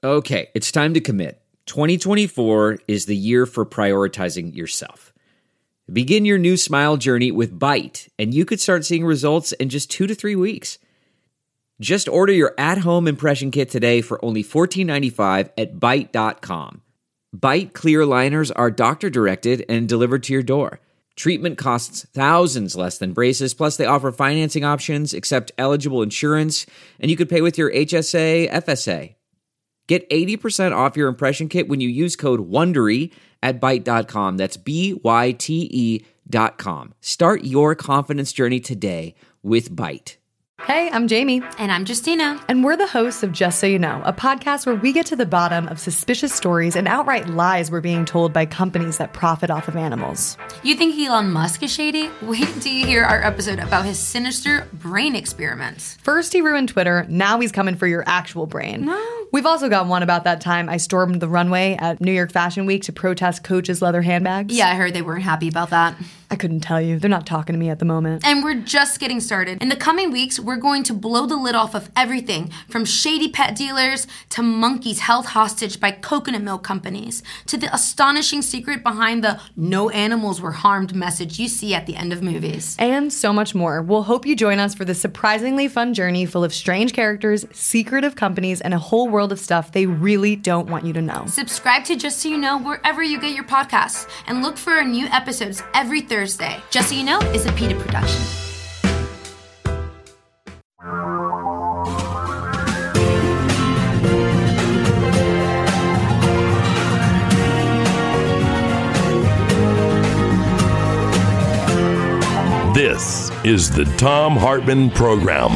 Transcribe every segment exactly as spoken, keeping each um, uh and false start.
Okay, it's time to commit. twenty twenty-four is the year for prioritizing yourself. Begin your new smile journey with Byte, and you could start seeing results in just two to three weeks. Just order your at-home impression kit today for only fourteen ninety-five at byte dot com. Byte clear aligners are doctor-directed and delivered to your door. Treatment costs thousands less than braces, plus they offer financing options, accept eligible insurance, and you could pay with your H S A, F S A. Get eighty percent off your impression kit when you use code WONDERY at byte dot com. That's B Y T E dot com. Start your confidence journey today with Byte. Hey, I'm Jamie. And I'm Justina. And we're the hosts of Just So You Know, a podcast where we get to the bottom of suspicious stories and outright lies we're being told by companies that profit off of animals. You think Elon Musk is shady? Wait till you hear our episode about his sinister brain experiments. First he ruined Twitter, now he's coming for your actual brain. No. We've also got one about that time I stormed the runway at New York Fashion Week to protest Coach's leather handbags. Yeah, I heard they weren't happy about that. I couldn't tell you. They're not talking to me at the moment. And we're just getting started. In the coming weeks, we're going to blow the lid off of everything from shady pet dealers to monkeys held hostage by coconut milk companies to the astonishing secret behind the no animals were harmed message you see at the end of movies. And so much more. We'll hope you join us for this surprisingly fun journey full of strange characters, secretive companies, and a whole world of stuff they really don't want you to know. Subscribe to Just So You Know wherever you get your podcasts and look for our new episodes every Thursday. Just So You Know is a PETA production. This is the Thom Hartmann Program.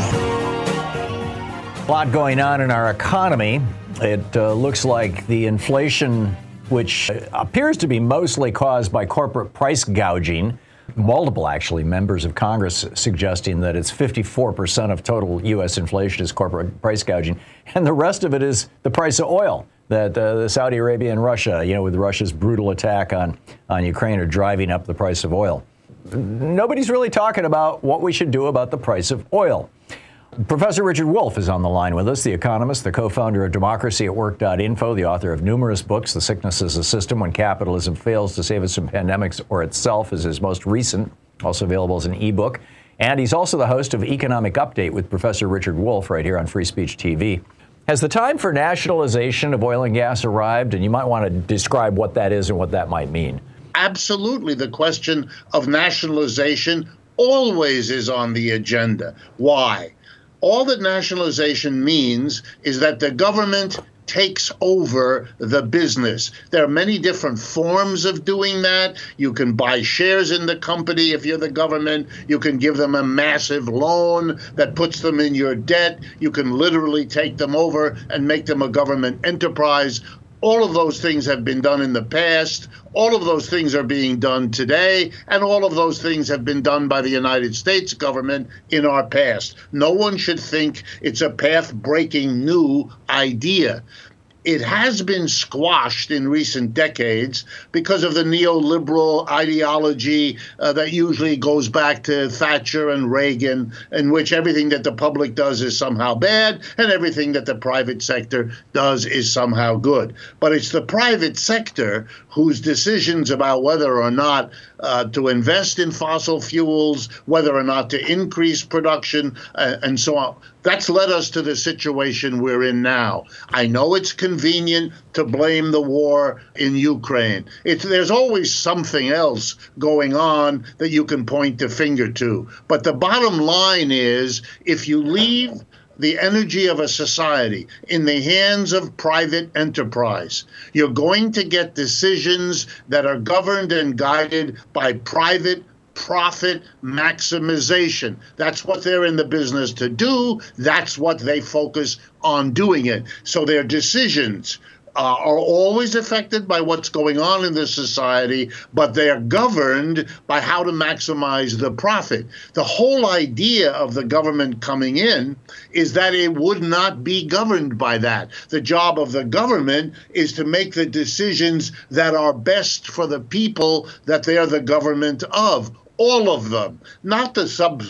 A lot going on in our economy. It uh, looks like the inflation, which appears to be mostly caused by corporate price gouging, multiple actually members of Congress suggesting that it's fifty-four percent of total U S inflation is corporate price gouging, and the rest of it is the price of oil. That uh, the Saudi Arabia and Russia, you know, with Russia's brutal attack on, on Ukraine, are driving up the price of oil. Nobody's really talking about what we should do about the price of oil. Professor Richard Wolff is on the line with us, the economist, the co-founder of democracy at work dot info, the author of numerous books. The Sickness is a System: When Capitalism Fails to Save Us from Pandemics or Itself is his most recent, also available as an ebook. And he's also the host of Economic Update with Professor Richard Wolff right here on Free Speech T V. Has the time for nationalization of oil and gas arrived? And you might want to describe what that is and what that might mean. Absolutely. The question of nationalization always is on the agenda. Why? All that nationalization means is that the government takes over the business. There are many different forms of doing that. You can buy shares in the company if you're the government. You can give them a massive loan that puts them in your debt. You can literally take them over and make them a government enterprise. All of those things have been done in the past. All of those things are being done today, and all of those things have been done by the United States government in our past. No one should think it's a path-breaking new idea. It has been squashed in recent decades because of the neoliberal ideology uh, that usually goes back to Thatcher and Reagan, in which everything that the public does is somehow bad and everything that the private sector does is somehow good. But it's the private sector whose decisions about whether or not uh, to invest in fossil fuels, whether or not to increase production, uh, and so on, that's led us to the situation we're in now. I know it's convenient to blame the war in Ukraine. It's, there's always something else going on that you can point the finger to. But the bottom line is, if you leave the energy of a society in the hands of private enterprise, you're going to get decisions that are governed and guided by private profit maximization. That's what they're in the business to do. That's what they focus on doing it. So their decisions uh, are always affected by what's going on in the society, but they're governed by how to maximize the profit. The whole idea of the government coming in is that it would not be governed by that. The job of the government is to make the decisions that are best for the people that they're the government of. All of them, not the sub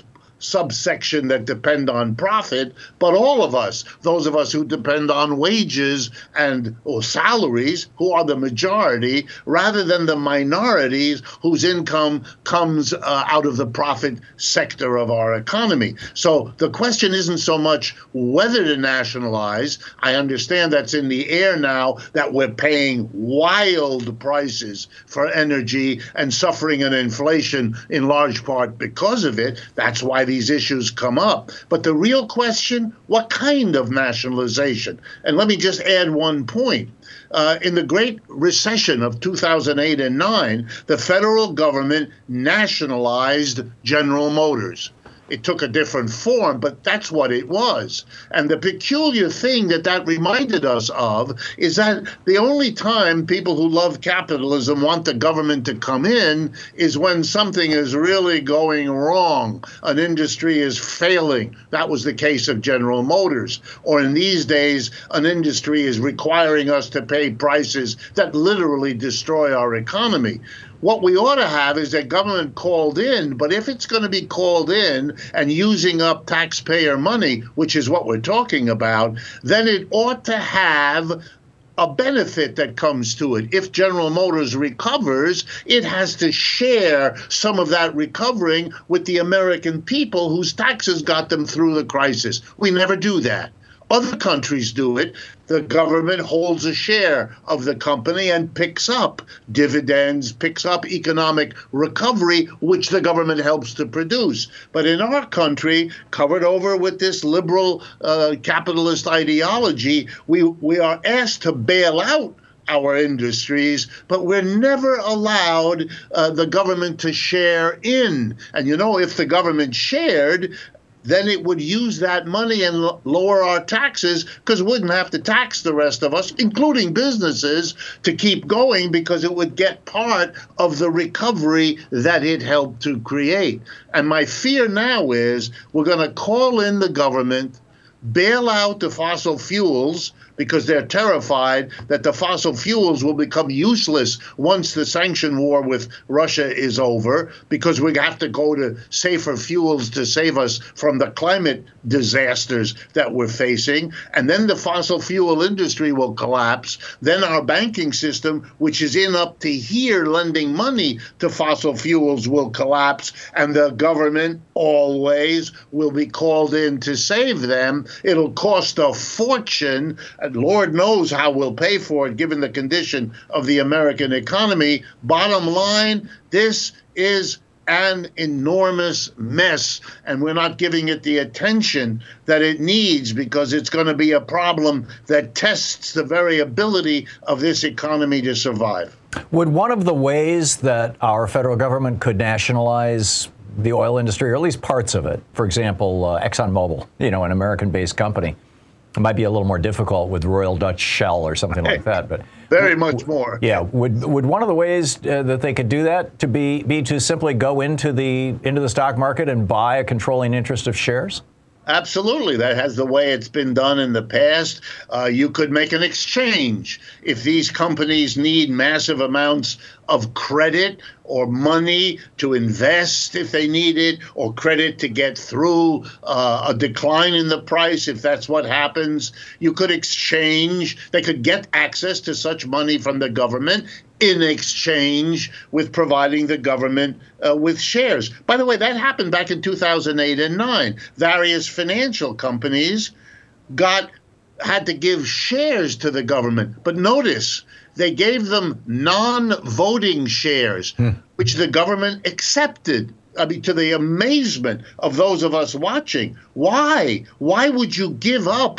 subsection that depend on profit, but all of us, those of us who depend on wages and or salaries, who are the majority, rather than the minorities whose income comes uh, out of the profit sector of our economy. So the question isn't so much whether to nationalize. I understand that's in the air now, that we're paying wild prices for energy and suffering an inflation in large part because of it. That's why these issues come up. But the real question, what kind of nationalization? And let me just add one point. Uh, in the Great Recession of two thousand eight and nine, the federal government nationalized General Motors. It took a different form, but that's what it was. And the peculiar thing that that reminded us of is that the only time people who love capitalism want the government to come in is when something is really going wrong. An industry is failing. That was the case of General Motors. Or in these days, an industry is requiring us to pay prices that literally destroy our economy. What we ought to have is a government called in, but if it's going to be called in and using up taxpayer money, which is what we're talking about, then it ought to have a benefit that comes to it. If General Motors recovers, it has to share some of that recovering with the American people whose taxes got them through the crisis. We never do that. Other countries do it. The government holds a share of the company and picks up dividends, picks up economic recovery, which the government helps to produce. But in our country, covered over with this liberal uh, capitalist ideology, we, we are asked to bail out our industries, but we're never allowed uh, the government to share in. And you know, if the government shared, then it would use that money and l- lower our taxes, because it wouldn't have to tax the rest of us, including businesses, to keep going, because it would get part of the recovery that it helped to create. And my fear now is we're going to call in the government, bail out the fossil fuels, because they're terrified that the fossil fuels will become useless once the sanction war with Russia is over, because we have to go to safer fuels to save us from the climate disasters that we're facing. And then the fossil fuel industry will collapse. Then our banking system, which is in up to here lending money to fossil fuels, will collapse, and the government always will be called in to save them. It'll cost a fortune. And Lord knows how we'll pay for it, given the condition of the American economy. Bottom line, this is an enormous mess, and we're not giving it the attention that it needs, because it's going to be a problem that tests the very ability of this economy to survive. Would one of the ways that our federal government could nationalize the oil industry, or at least parts of it, for example, uh, ExxonMobil, you know, an American-based company, it might be a little more difficult with Royal Dutch Shell or something like that, but very much more. Yeah, would would one of the ways uh, that they could do that to be be to simply go into the into the stock market and buy a controlling interest of shares? Absolutely. That has the way it's been done in the past. Uh, you could make an exchange. If these companies need massive amounts of credit or money to invest if they need it, or credit to get through uh, a decline in the price, if that's what happens, you could exchange. They could get access to such money from the government in exchange with providing the government uh, with shares. By the way, that happened back in two thousand eight and nine. Various financial companies got had to give shares to the government. But notice, they gave them non-voting shares, hmm. which the government accepted. I mean, to the amazement of those of us watching. Why? Why would you give up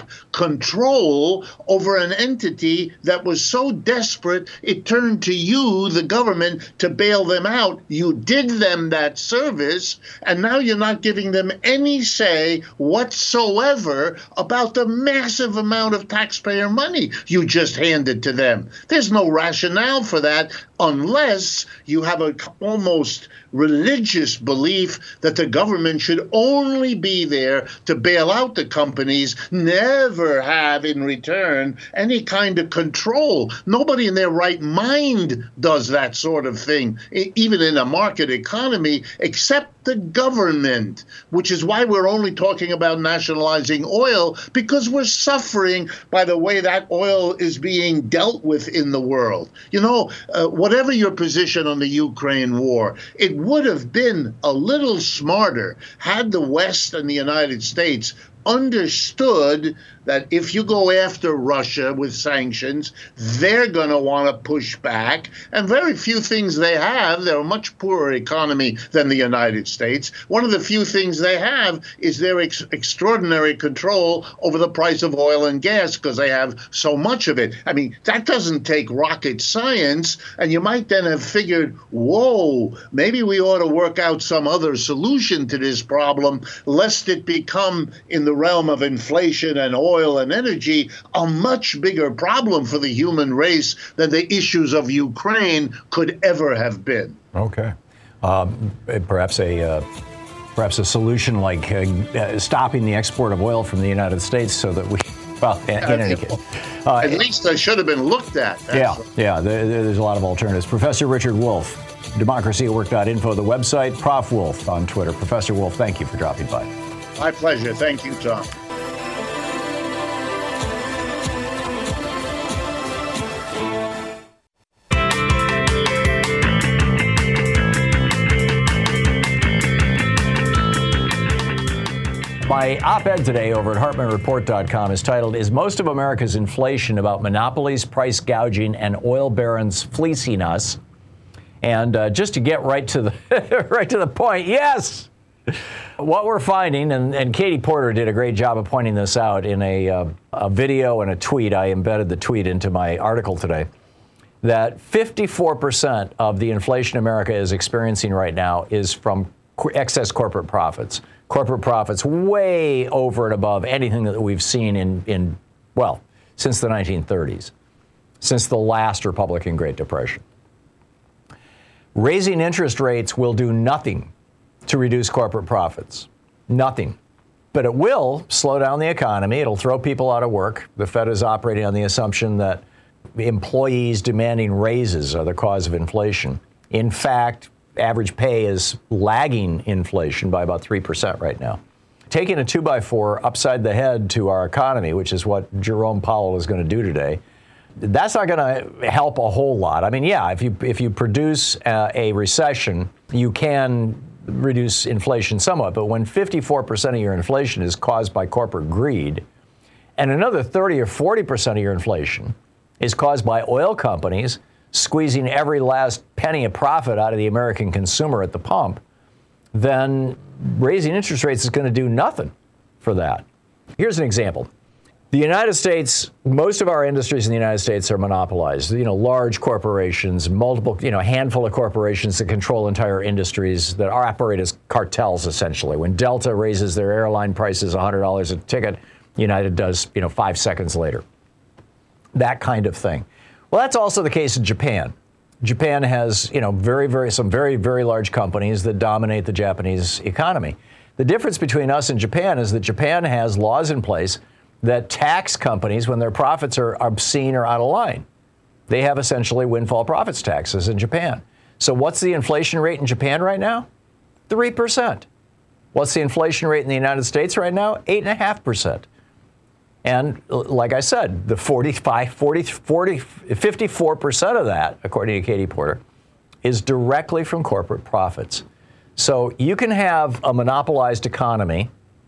control over an entity that was so desperate it turned to you, the government, to bail them out? You did them that service, and now you're not giving them any say whatsoever about the massive amount of taxpayer money you just handed to them. There's no rationale for that unless you have a almost religious belief that the government should only be there to bail out the companies, never have in return any kind of control. Nobody in their right mind does that sort of thing, even in a market economy, except the government, which is why we're only talking about nationalizing oil, because we're suffering by the way that oil is being dealt with in the world. You know, uh, whatever your position on the Ukraine war, it would have been a little smarter had the West and the United States understood that if you go after Russia with sanctions, they're going to want to push back. And very few things they have, they're a much poorer economy than the United States. One of the few things they have is their ex- extraordinary control over the price of oil and gas because they have so much of it. I mean, that doesn't take rocket science. And you might then have figured, whoa, maybe we ought to work out some other solution to this problem, lest it become, in the realm of inflation and oil, oil and energy, a much bigger problem for the human race than the issues of Ukraine could ever have been. Okay. Um, perhaps a uh, perhaps a solution like uh, stopping the export of oil from the United States so that we, well, in, in any case. Uh, At least they should have been looked at. Yeah, yeah, there, there's a lot of alternatives. Professor Richard Wolff, democracy at work dot info, the website, Prof Wolff on Twitter. Professor Wolff, thank you for dropping by. My pleasure. Thank you, Tom. My op-ed today over at Hartman Report dot com is titled, "Is Most of America's Inflation About Monopolies, Price Gouging, and Oil Barons Fleecing Us?" And uh, just to get right to the right to the point, yes! What we're finding, and, and Katie Porter did a great job of pointing this out in a, uh, a video and a tweet. I embedded the tweet into my article today, that fifty-four percent of the inflation America is experiencing right now is from excess corporate profits. Corporate profits way over and above anything that we've seen in, in, well, since the nineteen thirties, since the last Republican Great Depression. Raising interest rates will do nothing to reduce corporate profits. Nothing. But it will slow down the economy. It'll throw people out of work. The Fed is operating on the assumption that employees demanding raises are the cause of inflation. In fact, average pay is lagging inflation by about three percent right now. Taking a two by four upside the head to our economy, which is what Jerome Powell is going to do today, that's not going to help a whole lot. I mean, yeah, if you if you produce uh, a recession, you can reduce inflation somewhat. But when fifty-four percent of your inflation is caused by corporate greed, and another thirty or forty percent of your inflation is caused by oil companies squeezing every last penny of profit out of the American consumer at the pump, then raising interest rates is going to do nothing for that. Here's an example. The United States, most of our industries in the United States are monopolized. You know, large corporations, multiple, you know, handful of corporations that control entire industries that are operate as cartels, essentially. When Delta raises their airline prices one hundred dollars a ticket, United does, you know, five seconds later. That kind of thing. Well, that's also the case in Japan. Japan has, you know, very, very, some very, very large companies that dominate the Japanese economy. The difference between us and Japan is that Japan has laws in place that tax companies when their profits are obscene or out of line. They have essentially windfall profits taxes in Japan. So what's the inflation rate in Japan right now? three percent. What's the inflation rate in the United States right now? eight point five percent. And like I said, the forty-five, forty, forty, fifty-four percent of that, according to Katie Porter, is directly from corporate profits. So you can have a monopolized economy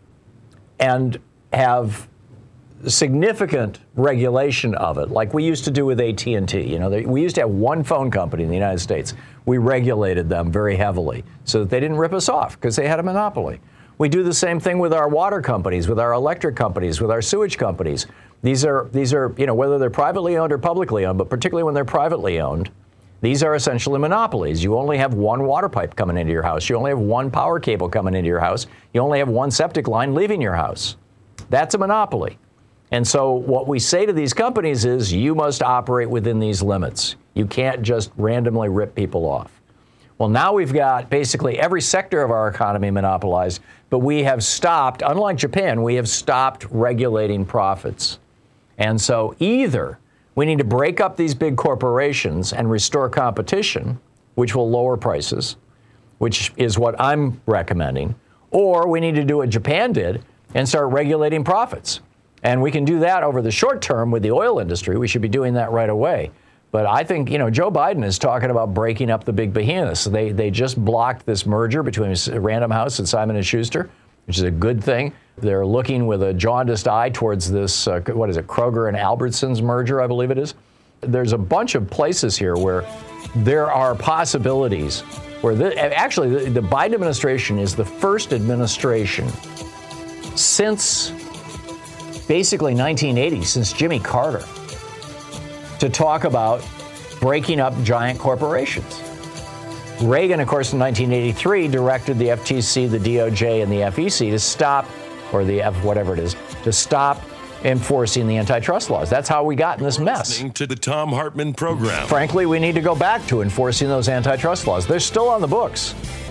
and have significant regulation of it, like we used to do with A T and T. You know, they, we used to have one phone company in the United States. We regulated them very heavily so that they didn't rip us off because they had a monopoly. We do the same thing with our water companies, with our electric companies, with our sewage companies. These are, these are, you know, whether they're privately owned or publicly owned, but particularly when they're privately owned, these are essentially monopolies. You only have one water pipe coming into your house. You only have one power cable coming into your house. You only have one septic line leaving your house. That's a monopoly. And so what we say to these companies is you must operate within these limits. You can't just randomly rip people off. Well, now we've got basically every sector of our economy monopolized, but we have stopped, unlike Japan, we have stopped regulating profits. And so either we need to break up these big corporations and restore competition, which will lower prices, which is what I'm recommending, or we need to do what Japan did and start regulating profits. And we can do that over the short term with the oil industry. We should be doing that right away. But I think, you know, Joe Biden is talking about breaking up the big behemoths. They they just blocked this merger between Random House and Simon and Schuster, which is a good thing. They're looking with a jaundiced eye towards this, uh, what is it, Kroger and Albertsons merger, I believe it is. There's a bunch of places here where there are possibilities where the, actually the, the Biden administration is the first administration since basically nineteen eighty, since Jimmy Carter, to talk about breaking up giant corporations. Reagan, of course, in nineteen eighty-three directed the F T C, the D O J, and the F E C to stop, or the F, whatever it is, to stop enforcing the antitrust laws. That's how we got in this mess. Listening to the Thom Hartmann program. Frankly, we need to go back to enforcing those antitrust laws. They're still on the books.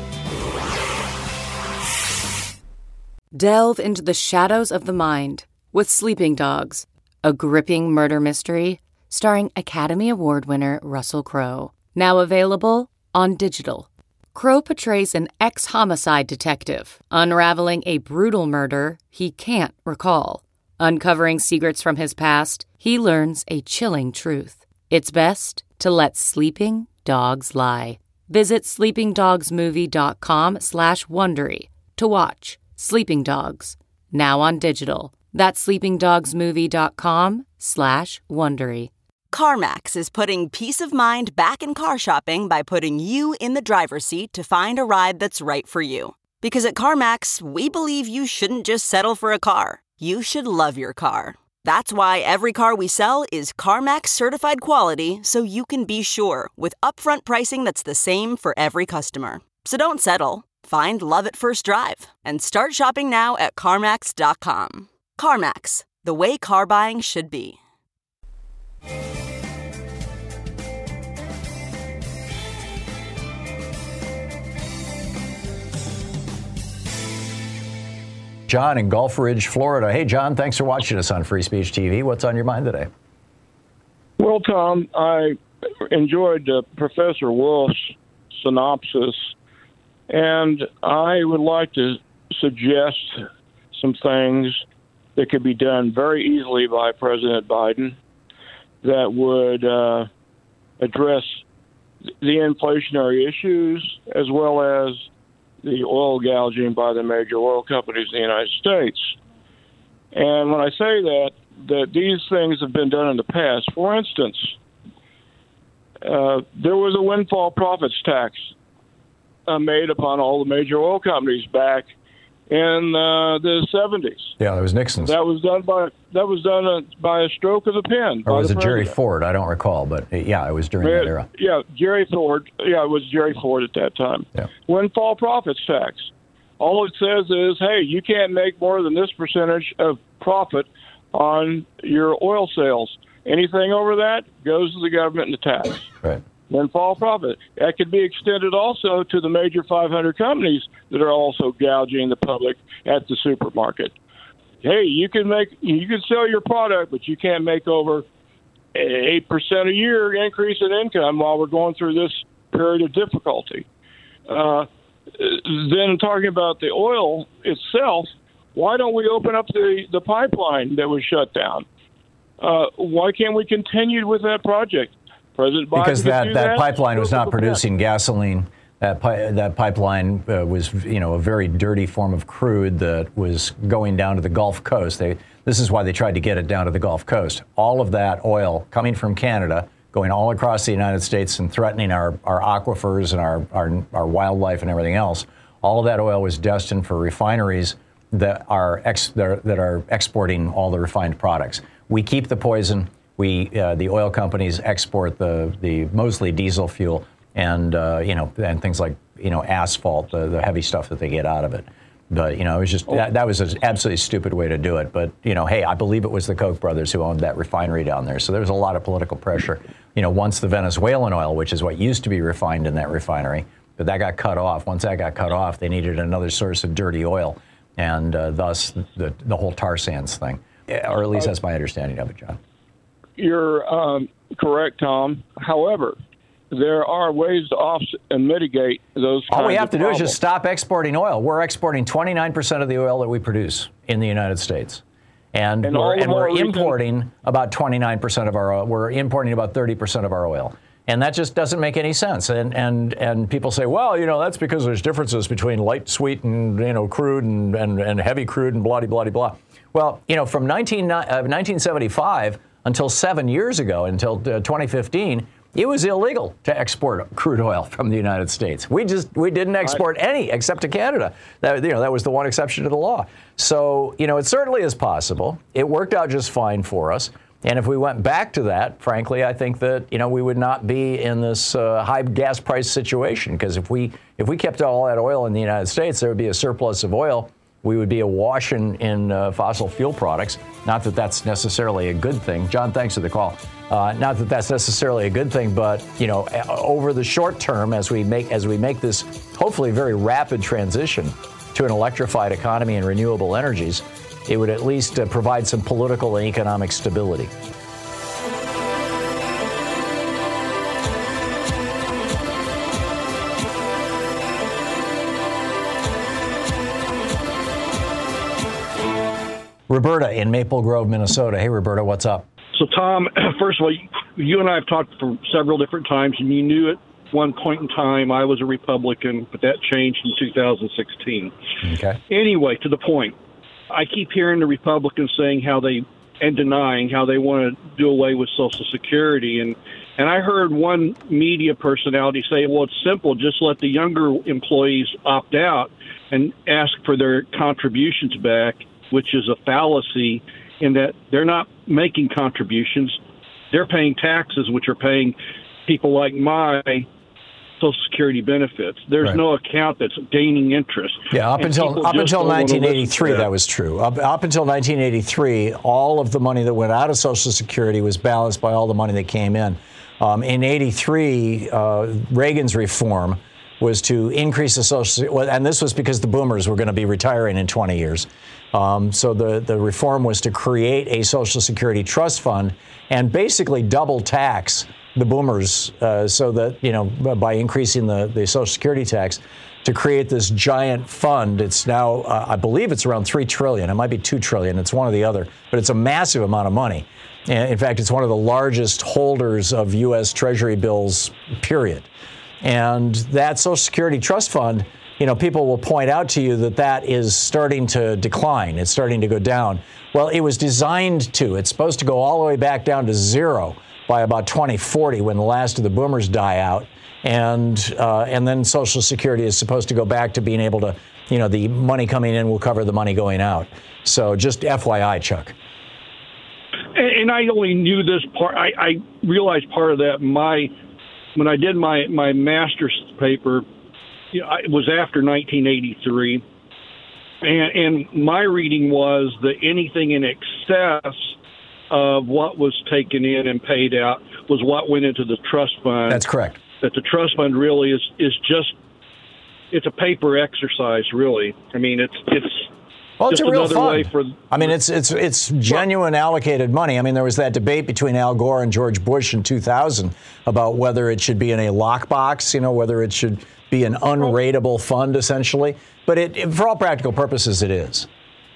Delve into the shadows of the mind with Sleeping Dogs, a gripping murder mystery starring Academy Award winner Russell Crowe. Now available on digital. Crowe portrays an ex-homicide detective unraveling a brutal murder he can't recall. Uncovering secrets from his past, he learns a chilling truth. It's best to let sleeping dogs lie. Visit sleepingdogsmovie.com slash Wondery to watch Sleeping Dogs, now on digital. That's sleepingdogsmovie.com slash Wondery. CarMax is putting peace of mind back in car shopping by putting you in the driver's seat to find a ride that's right for you. Because at CarMax, we believe you shouldn't just settle for a car. You should love your car. That's why every car we sell is CarMax certified quality, so you can be sure with upfront pricing that's the same for every customer. So don't settle. Find love at first drive and start shopping now at CarMax dot com. CarMax, the way car buying should be. John in Gulf Ridge, Florida. Hey, John, thanks for watching us on Free Speech T V. What's on your mind today? Well, Tom, I enjoyed uh, Professor Wolf's synopsis, and I would like to suggest some things that could be done very easily by President Biden that would uh, address the inflationary issues as well as the oil gouging by the major oil companies in the United States. And when I say that, that these things have been done in the past. For instance, uh, there was a windfall profits tax uh, made upon all the major oil companies back in uh, the seventies. Yeah, that was Nixon's. That was done by that was done uh, by a stroke of the pen. Or was it Jerry president. Ford? I don't recall, but uh, yeah, it was during yeah, that era. Yeah, Jerry Ford. Yeah, it was Jerry Ford at that time. Yeah. Windfall profits tax. All it says is, hey, you can't make more than this percentage of profit on your oil sales. Anything over that goes to the government in the tax. Right. Windfall profit. That could be extended also to the major five hundred companies that are also gouging the public at the supermarket. Hey, you can make, you can sell your product, but you can't make over eight percent a year increase in income while we're going through this period of difficulty. Uh, then talking about the oil itself, why don't we open up the, the pipeline that was shut down? Uh, why can't we continue with that project? President Biden because that, that, that pipeline was not producing gasoline. That pi- that pipeline uh, was, you know, a very dirty form of crude that was going down to the Gulf Coast. They, this is why they tried to get it down to the Gulf Coast. All of that oil coming from Canada, going all across the United States and threatening our, our aquifers and our, our, our wildlife and everything else. All of that oil was destined for refineries that are ex- that are, that are exporting all the refined products. We keep the poison. We, uh, the oil companies export the, the mostly diesel fuel and, uh, you know, and things like, you know, asphalt, the, the heavy stuff that they get out of it. But, you know, it was just, that, that was an absolutely stupid way to do it. But, you know, hey, I believe it was the Koch brothers who owned that refinery down there. So there was a lot of political pressure. You know, once the Venezuelan oil, which is what used to be refined in that refinery, But that got cut off. Once that got cut off, they needed another source of dirty oil, and uh, thus the, the whole tar sands thing. Or at least that's my understanding of it, John. You're um, correct, Tom. However, there are ways to offset and mitigate those kinds All we have to of do problems. is just stop exporting oil. We're exporting twenty-nine percent of the oil that we produce in the United States. And, And we're, all the and we're more reason- importing about twenty-nine percent of our oil. We're importing about thirty percent of our oil. And that just doesn't make any sense. And, and, and people say, well, you know, that's because there's differences between light, sweet, and, you know, crude and, and, and heavy crude and blah, blah, blah. Well, you know, from nineteen, uh, nineteen seventy-five until seven years ago, until uh, twenty fifteen, it was illegal to export crude oil from the United States. We just we didn't export any except to Canada. That, you know, that was the one exception to the law. So, you know, it certainly is possible. It worked out just fine for us. And if we went back to that, frankly, I think that, you know, we would not be in this uh, high gas price situation, because if we if we kept all that oil in the United States, there would be a surplus of oil. We would be awash in, in uh, fossil fuel products. Not that that's necessarily a good thing. John, thanks for the call. Uh, not that that's necessarily a good thing, but, you know, over the short term, as we make as we make this hopefully very rapid transition to an electrified economy and renewable energies, it would at least uh, provide some political and economic stability. Roberta in Maple Grove, Minnesota. Hey, Roberta, what's up? So, Tom, first of all, you and I have talked for several different times, and you knew at one point in time I was a Republican, but that changed in two thousand sixteen. Okay. Anyway, to the point, I keep hearing the Republicans saying how they, and denying how they want to do away with Social Security. And, and I heard one media personality say, well, it's simple. Just let the younger employees opt out and ask for their contributions back, which is a fallacy in that they're not making contributions. They're paying taxes, which are paying people like my Social Security benefits. There's Right. no account that's gaining interest. Yeah, up And until people up just until don't wanna nineteen eighty-three, listen to that was true. Up, up until nineteen eighty-three, all of the money that went out of Social Security was balanced by all the money that came in. Um, in eighty-three, uh, Reagan's reform was to increase the Social, and this was because the boomers were going to be retiring in twenty years. Um, so the, the reform was to create a Social Security trust fund and basically double tax the boomers uh, so that, you know, by increasing the, the Social Security tax to create this giant fund. It's now, uh, I believe it's around three trillion dollars. It might be two trillion dollars. It's one or the other, but it's a massive amount of money. And in fact, it's one of the largest holders of U S Treasury bills, period. And that Social Security trust fund, you know, people will point out to you that that is starting to decline. It's starting to go down. Well, it was designed to. It's supposed to go all the way back down to zero by about twenty forty when the last of the boomers die out. And uh, and then Social Security is supposed to go back to being able to, you know, the money coming in will cover the money going out. So just F Y I, Chuck. And, and I only knew this part. I, I realized part of that. My when I did my, my master's paper, you know, it was after nineteen eighty-three. And, and my reading was that anything in excess of what was taken in and paid out was what went into the trust fund. That's correct. That the trust fund really is, is just, it's a paper exercise, really. I mean, it's it's Well, it's just a real another fund. way for. I mean, it's it's it's genuine allocated money. I mean, there was that debate between Al Gore and George Bush in two thousand about whether it should be in a lockbox, you know, whether it should be an unrateable fund, essentially. But it, it, for all practical purposes, it is.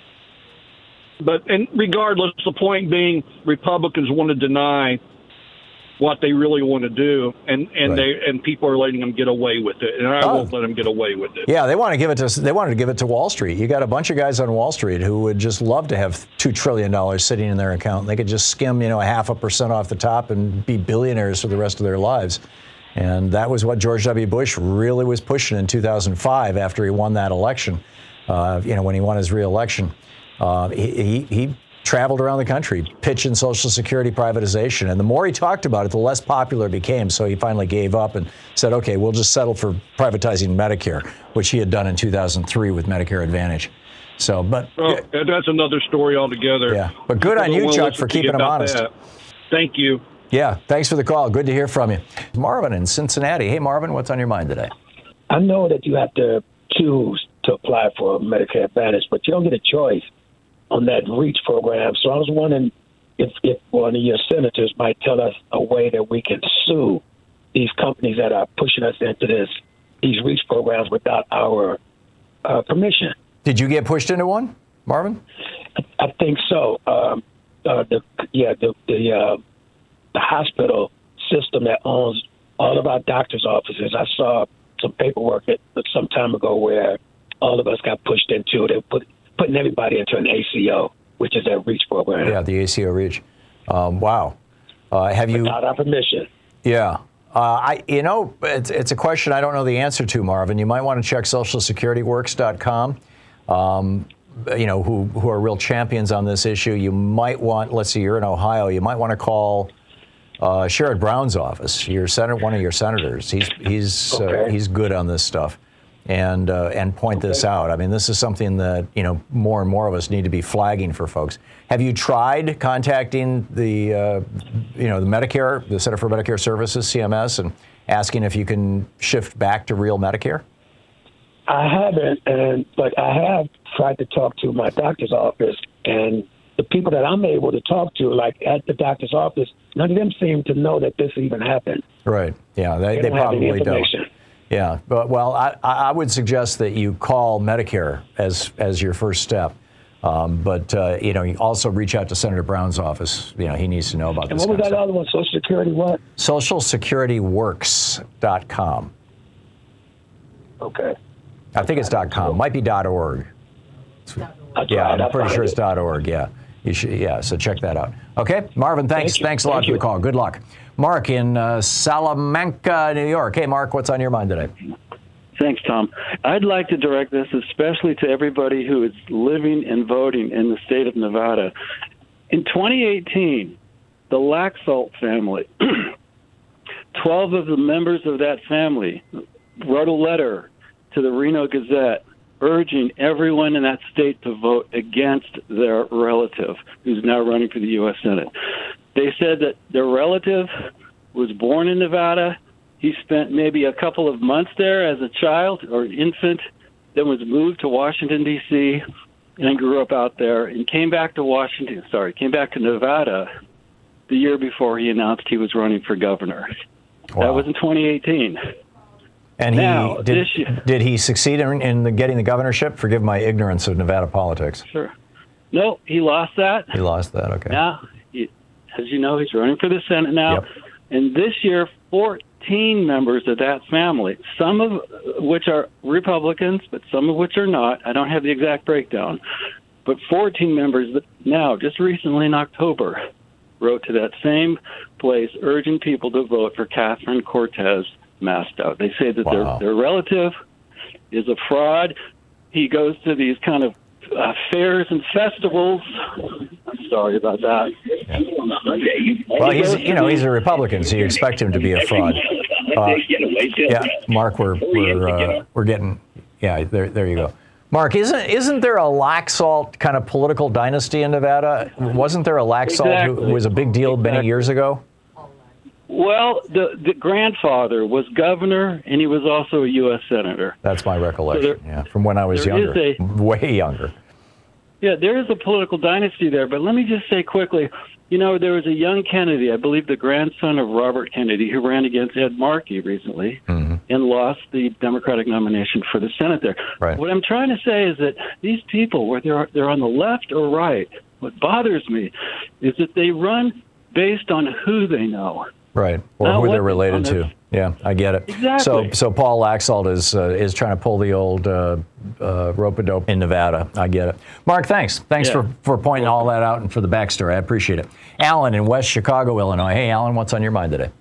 But and regardless, the point being, Republicans want to deny what they really want to do, and, and Right. they and people are letting them get away with it, and I Oh. won't let them get away with it. Yeah, they want to give it to they wanted to give it to Wall Street. You got a bunch of guys on Wall Street who would just love to have two trillion dollars sitting in their account. They could just skim, you know, a half a percent off the top and be billionaires for the rest of their lives. And that was what George W. Bush really was pushing in two thousand five after he won that election. Uh, you know, when he won his reelection, uh, he, he he traveled around the country pitching Social Security privatization. And the more he talked about it, the less popular it became. So he finally gave up and said, OK, we'll just settle for privatizing Medicare, which he had done in two thousand three with Medicare Advantage. So, but Oh, that's another story altogether. Yeah, but good on People you, don't wanna Chuck, listen for to you keeping them about honest. that. Thank you. Yeah, thanks for the call. Good to hear from you. Marvin in Cincinnati. Hey, Marvin, what's on your mind today? I know that you have to choose to apply for Medicare Advantage, but you don't get a choice on that REACH program. So I was wondering if, if one of your senators might tell us a way that we can sue these companies that are pushing us into this these REACH programs without our uh, permission. Did you get pushed into one, Marvin? I, I think so. Um, uh, the yeah the the, uh, the hospital system that owns all of our doctors' offices. I saw some paperwork that, some time ago where all of us got pushed into. They put putting everybody into an A C O, which is that REACH program. Yeah, the A C O REACH. Um, wow. Uh, have you? Without our permission. Yeah. Uh, I, you know, it's, it's a question I don't know the answer to, Marvin. You might want to check social security works dot com. Um, you know, who who are real champions on this issue. You might want, let's see, you're in Ohio. You might want to call uh, Sherrod Brown's office. Your senator, one of your senators. He's he's okay. uh, he's good on this stuff, and uh, and point okay. this out. I mean, this is something that you know more and more of us need to be flagging for folks. Have you tried contacting the uh, you know the Medicare, the Center for Medicare Services, C M S, and asking if you can shift back to real Medicare? I haven't, and but I have tried to talk to my doctor's office, and the people that I'm able to talk to, like at the doctor's office, none of them seem to know that this even happened. Right. Yeah, they, they, they don't have probably any don't. Yeah, but well, I, I would suggest that you call Medicare as as your first step. Um, but uh, you know, you also reach out to Senator Brown's office. You know, he needs to know about and this. And what was that stuff. other one? Social Security what? social security works dot com. Okay. I think it's .com. Might be .org. Yeah, I'm pretty sure it's .org. Yeah, you should. Yeah, so check that out. Okay, Marvin. Thanks. Thank thanks a lot Thank for you. the call. Good luck, Mark in uh, Salamanca, New York. Hey, Mark, what's on your mind today? Thanks, Tom. I'd like to direct this especially to everybody who is living and voting in the state of Nevada. In twenty eighteen, the Laxalt family, twelve of the members of that family wrote a letter to the Reno Gazette urging everyone in that state to vote against their relative who's now running for the U S Senate. They said that their relative was born in Nevada. He spent maybe a couple of months there as a child or infant, then was moved to Washington, D C, and grew up out there and came back to Washington, sorry, came back to Nevada the year before he announced he was running for governor. Wow. That was in twenty eighteen. And he now, did, did he succeed in, in the getting the governorship? Forgive my ignorance of Nevada politics. Sure. No, he lost that. He lost that, okay. Now, he, as you know, he's running for the Senate now. Yep. And this year, fourteen members of that family, some of which are Republicans, but some of which are not. I don't have the exact breakdown. But fourteen members now, just recently in October, wrote to that same place urging people to vote for Catherine Cortez Masto. They say that wow. their, their relative is a fraud. He goes to these kind of uh, fairs and festivals. I'm sorry about that. Yeah. Well, he's you know he's a Republican, so you expect him to be a fraud. Uh, yeah, Mark, we're we're uh, we're getting yeah. There there you go. Mark, isn't isn't there a Laxalt kind of political dynasty in Nevada? Wasn't there a Laxalt exactly. who was a big deal exactly. many years ago? Well, the the grandfather was governor, and he was also a U S senator. That's my recollection, so there, yeah, from when I was younger, a, way younger. Yeah, there is a political dynasty there, but let me just say quickly, you know, there was a young Kennedy, I believe the grandson of Robert Kennedy, who ran against Ed Markey recently mm-hmm. and lost the Democratic nomination for the Senate there. Right. What I'm trying to say is that these people, whether they're, they're on the left or right, what bothers me is that they run based on who they know. Right, or Now, who what, they're related to. Yeah, I get it. Exactly. So, so Paul Laxalt is uh, is trying to pull the old uh, uh, rope-a-dope in Nevada. I get it. Mark, thanks. Thanks yeah. for, for pointing all that out and for the backstory. I appreciate it. Alan in West Chicago, Illinois. Hey, Alan, what's on your mind today?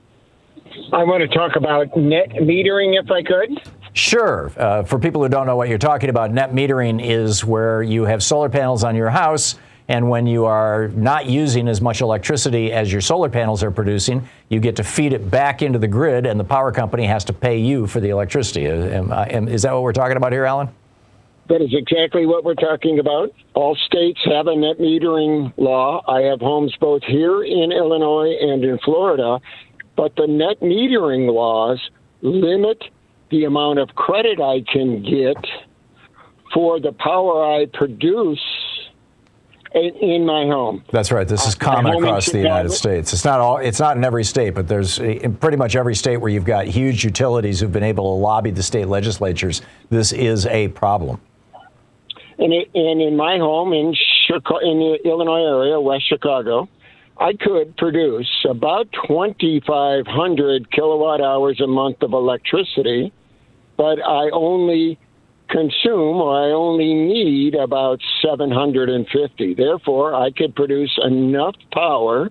I want to talk about net metering, if I could. Sure. Uh, for people who don't know what you're talking about, net metering is where you have solar panels on your house, and when you are not using as much electricity as your solar panels are producing, you get to feed it back into the grid, and the power company has to pay you for the electricity. Am I, am, is that what we're talking about here, Alan? That is exactly what we're talking about. All states have a net metering law. I have homes both here in Illinois and in Florida, but the net metering laws limit the amount of credit I can get for the power I produce in, in my home. That's right. This is common across the United States. It's not all. It's not in every state, but there's in pretty much every state where you've got huge utilities who've been able to lobby the state legislatures. This is a problem. And, it, and in my home in Chicago, in the Illinois area, West Chicago, I could produce about twenty-five hundred kilowatt hours a month of electricity, but I only consume or I only need about seven hundred fifty. Therefore, I could produce enough power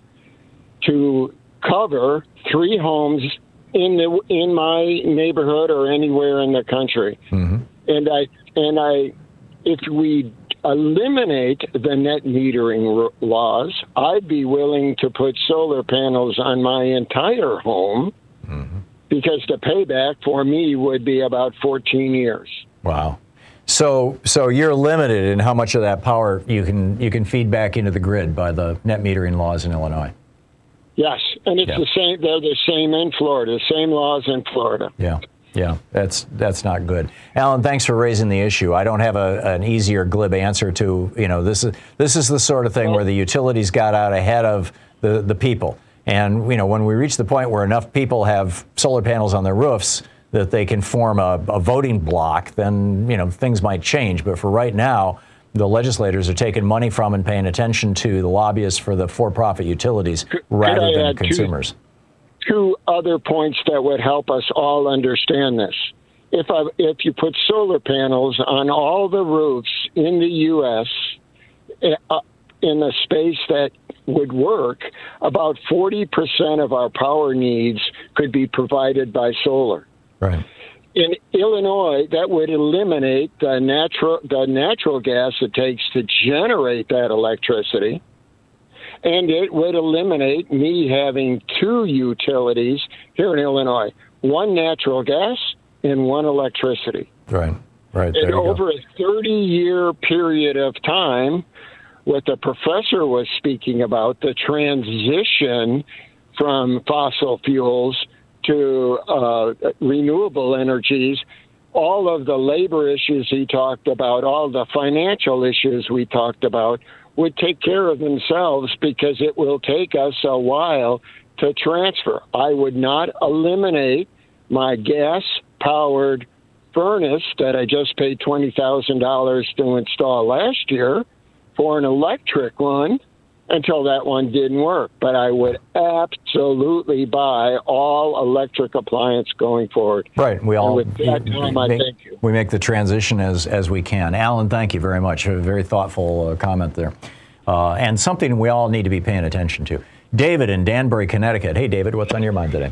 to cover three homes in the in my neighborhood or anywhere in the country. Mm-hmm. And I and I, if we eliminate the net metering r- laws, I'd be willing to put solar panels on my entire home, mm-hmm. because the payback for me would be about fourteen years. Wow. So so you're limited in how much of that power you can you can feed back into the grid by the net metering laws in Illinois. Yes, and it's yeah. the same. They're the same in Florida. The same laws in Florida. Yeah. Yeah, that's that's not good. Alan, thanks for raising the issue. I don't have a, an easy or glib answer to, you know, this is this is the sort of thing where the utilities got out ahead of the, the people. And, you know, when we reach the point where enough people have solar panels on their roofs that they can form a, a voting block, then, you know, things might change. But for right now, the legislators are taking money from and paying attention to the lobbyists for the for-profit utilities rather Could I than add consumers. Two, two other points that would help us all understand this. If I, if you put solar panels on all the roofs in the U S uh, in a space that would work, about forty percent of our power needs could be provided by solar. Right. In Illinois, that would eliminate the natural the natural gas it takes to generate that electricity, and it would eliminate me having two utilities here in Illinois, one natural gas and one electricity. Right, right. There And you over go. a thirty-year period of time, what the professor was speaking about, the transition from fossil fuels to uh, renewable energies, all of the labor issues he talked about, all the financial issues we talked about, would take care of themselves because it will take us a while to transfer. I would not eliminate my gas-powered furnace that I just paid twenty thousand dollars to install last year for an electric one until that one didn't work. But I would absolutely buy all electric appliance going forward. Right. We all and with that, Tom, I make, thank you. we make the transition as as we can. Alan, thank you very much. A very thoughtful uh, comment there. Uh, and something we all need to be paying attention to. David in Danbury, Connecticut. Hey, David, what's on your mind today?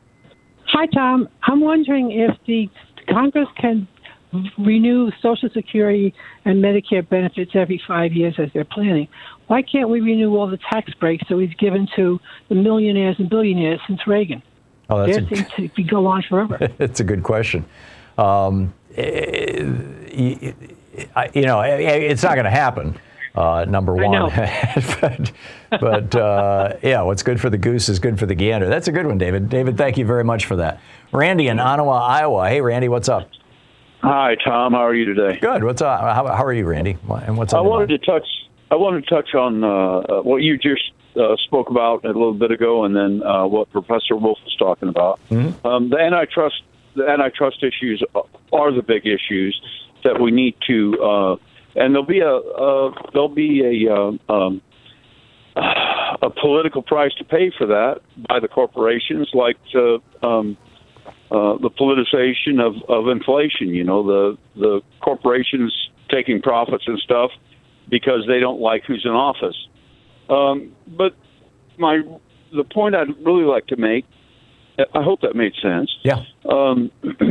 Hi, Tom. I'm wondering if the Congress can renew Social Security and Medicare benefits every five years as they're planning. Why can't we renew all the tax breaks that we've given to the millionaires and billionaires since Reagan? Oh, that's they seem to go on forever. It's a good question. Um, you know, it's not going to happen. Uh, number one, but, but uh, yeah, what's good for the goose is good for the gander. That's a good one, David. David, thank you very much for that. Randy in Ottawa, Iowa. Hey, Randy, what's up? Hi, Tom. How are you today? Good. What's up? How, how are you, Randy? And what's up? I wanted to touch. I wanted to touch on uh, what you just uh, spoke about a little bit ago, and then uh, what Professor Wolf was talking about. Mm-hmm. Um, the antitrust, the antitrust issues are the big issues that we need to. Uh, And there'll be a uh, there'll be a uh, um, a political price to pay for that by the corporations, like the um, uh, the politicization of, of inflation. You know, the the corporations taking profits and stuff because they don't like who's in office. Um, but my the point I'd really like to make, I hope that made sense. Yeah, um,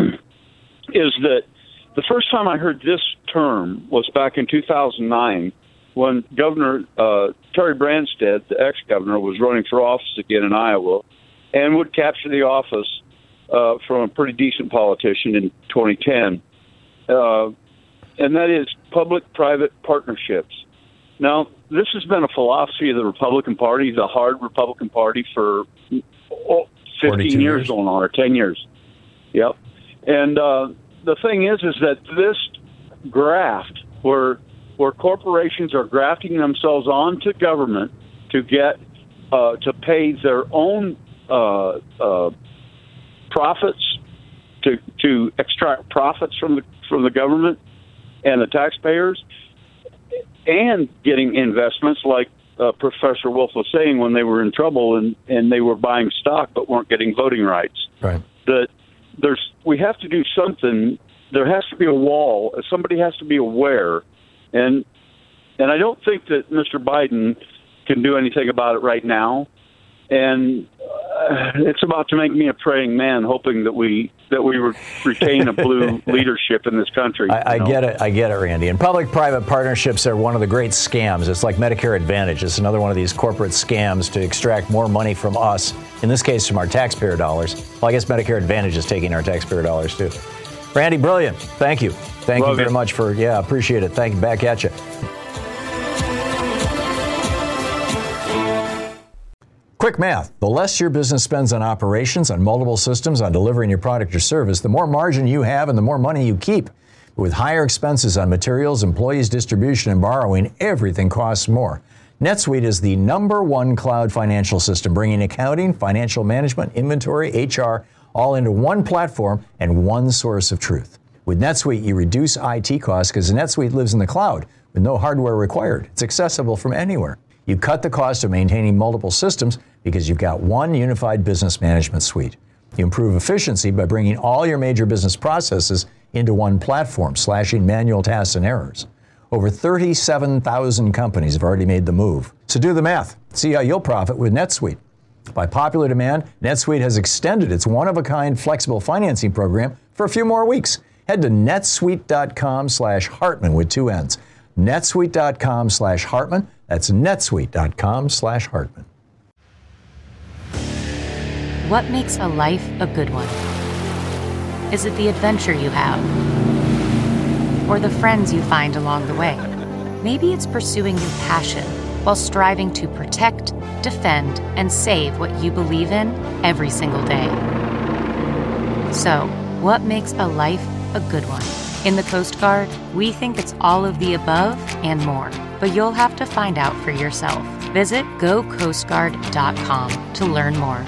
is that. The first time I heard this term was back in two thousand nine when Governor uh, Terry Branstad, the ex-governor, was running for office again in Iowa and would capture the office uh, from a pretty decent politician in twenty ten. Uh, and that is public-private partnerships. Now, this has been a philosophy of the Republican Party, the hard Republican Party, for fifteen years, years going on, or ten years. Yep. And uh, the thing is, is that this graft, where where corporations are grafting themselves onto government to get uh, to pay their own uh, uh, profits, to to extract profits from the from the government and the taxpayers, and getting investments like uh, Professor Wolf was saying when they were in trouble and, and they were buying stock but weren't getting voting rights. Right. That there's we have to do something. There has to be a wall. Somebody has to be aware, and and I don't think that Mister Biden can do anything about it right now. And uh, it's about to make me a praying man, hoping that we that we re- retain a blue leadership in this country. I, I you know? get it. I get it, Randy. And public-private partnerships are one of the great scams. It's like Medicare Advantage. It's another one of these corporate scams to extract more money from us, in this case, from our taxpayer dollars. Well, I guess Medicare Advantage is taking our taxpayer dollars, too. Randy, brilliant. Thank you. Thank Love you very it. much for, yeah, appreciate it. Thank you. Back at you. Quick math. The less your business spends on operations, on multiple systems, on delivering your product or service, the more margin you have and the more money you keep. With higher expenses on materials, employees, distribution, and borrowing, everything costs more. NetSuite is the number one cloud financial system, bringing accounting, financial management, inventory, H R, all into one platform and one source of truth. With NetSuite, you reduce I T costs because NetSuite lives in the cloud with no hardware required. It's accessible from anywhere. You cut the cost of maintaining multiple systems because you've got one unified business management suite. You improve efficiency by bringing all your major business processes into one platform, slashing manual tasks and errors. Over thirty-seven thousand companies have already made the move. So do the math. See how you'll profit with NetSuite. By popular demand, NetSuite has extended its one-of-a-kind flexible financing program for a few more weeks. Head to netsuite.com slash Hartman with two N's. netsuite.com slash Hartman. That's netsuite.com slash Hartman. What makes a life a good one? Is it the adventure you have? Or the friends you find along the way? Maybe it's pursuing your passion while striving to protect, defend, and save what you believe in every single day. So, what makes a life a good one? In the Coast Guard, we think it's all of the above and more, but you'll have to find out for yourself. Visit go coast guard dot com to learn more.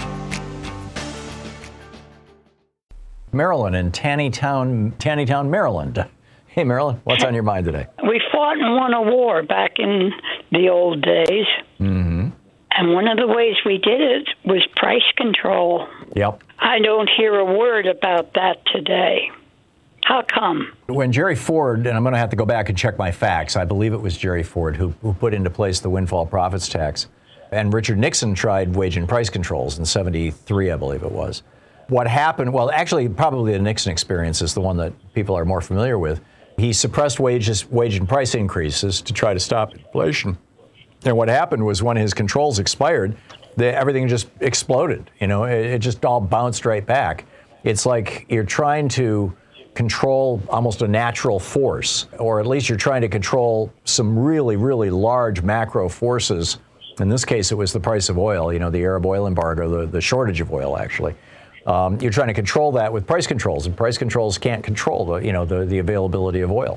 Maryland in Taneytown, Taneytown, Maryland. Hey, Maryland, what's on your mind today? We fought and won a war back in the old days. Mm-hmm. And one of the ways we did it was price control. Yep. I don't hear a word about that today. How come? When Jerry Ford, and I'm going to have to go back and check my facts, I believe it was Jerry Ford who, who put into place the windfall profits tax. And Richard Nixon tried wage and price controls in seventy-three, I believe it was. What happened, well, actually, probably the Nixon experience is the one that people are more familiar with. He suppressed wages, wage and price increases to try to stop inflation. And what happened was when his controls expired, the, everything just exploded. You know, it, it just all bounced right back. It's like you're trying to control almost a natural force, or at least you're trying to control some really, really large macro forces. In this case, it was the price of oil, you know, the Arab oil embargo, the, the shortage of oil, actually. Um, you're trying to control that with price controls, and price controls can't control the, you know, the, the availability of oil.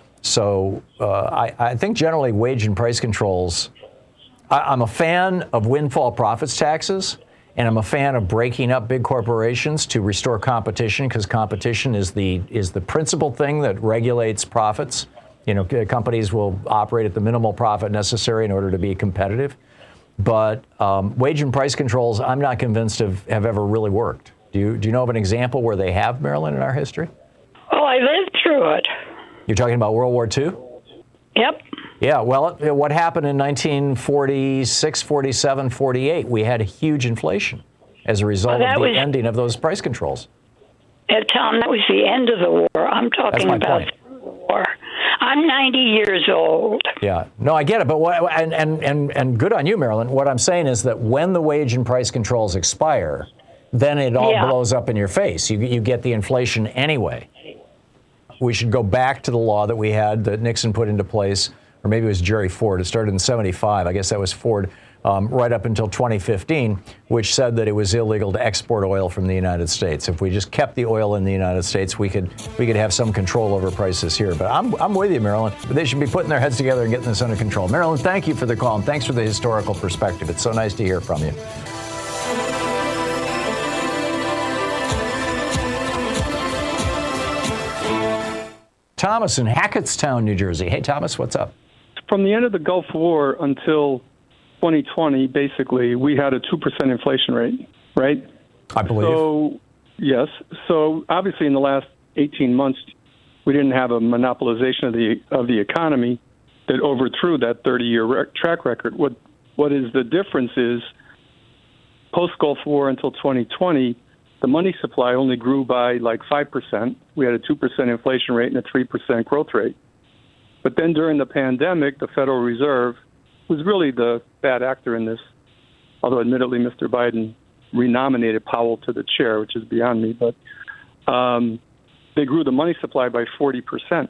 So uh, I, I think generally wage and price controls, I, I'm a fan of windfall profits taxes, and I'm a fan of breaking up big corporations to restore competition, because competition is the is the principal thing that regulates profits. You know, companies will operate at the minimal profit necessary in order to be competitive. But um, wage and price controls, I'm not convinced have, have ever really worked. Do you, do you know of an example where they have, Maryland, in our history? Oh, I lived through it. You're talking about World War Two? Yep. Yeah, well, what happened in nineteen forty-six, forty-seven, forty-eight? We had huge inflation as a result well, of the was, ending of those price controls. Uh, Tom, that was the end of the war. I'm talking about point. the war. I'm ninety years old. Yeah, no, I get it, but what, and, and, and, and good on you, Marilyn. What I'm saying is that when the wage and price controls expire, then it all yeah. blows up in your face. You, you get the inflation anyway. We should go back to the law that we had that Nixon put into place, or maybe it was Jerry Ford. It started in seventy-five. I guess that was Ford. um, right up until twenty fifteen, which said that it was illegal to export oil from the United States. If we just kept the oil in the United States, we could we could have some control over prices here. But I'm, I'm with you, Marilyn. They should be putting their heads together and getting this under control. Marilyn, thank you for the call, and thanks for the historical perspective. It's so nice to hear from you. Thomas in Hackettstown, New Jersey. Hey, Thomas, what's up? From the end of the Gulf War until twenty twenty, basically, we had a two percent inflation rate, right? I believe. So, yes. So, obviously, in the last eighteen months, we didn't have a monopolization of the of the economy that overthrew that thirty-year rec- track record. What What is the difference is, post-Gulf War until twenty twenty, the money supply only grew by like five percent. We had a two percent inflation rate and a three percent growth rate. But then during the pandemic, the Federal Reserve was really the bad actor in this, although admittedly Mister Biden renominated Powell to the chair, which is beyond me. But um, they grew the money supply by forty percent.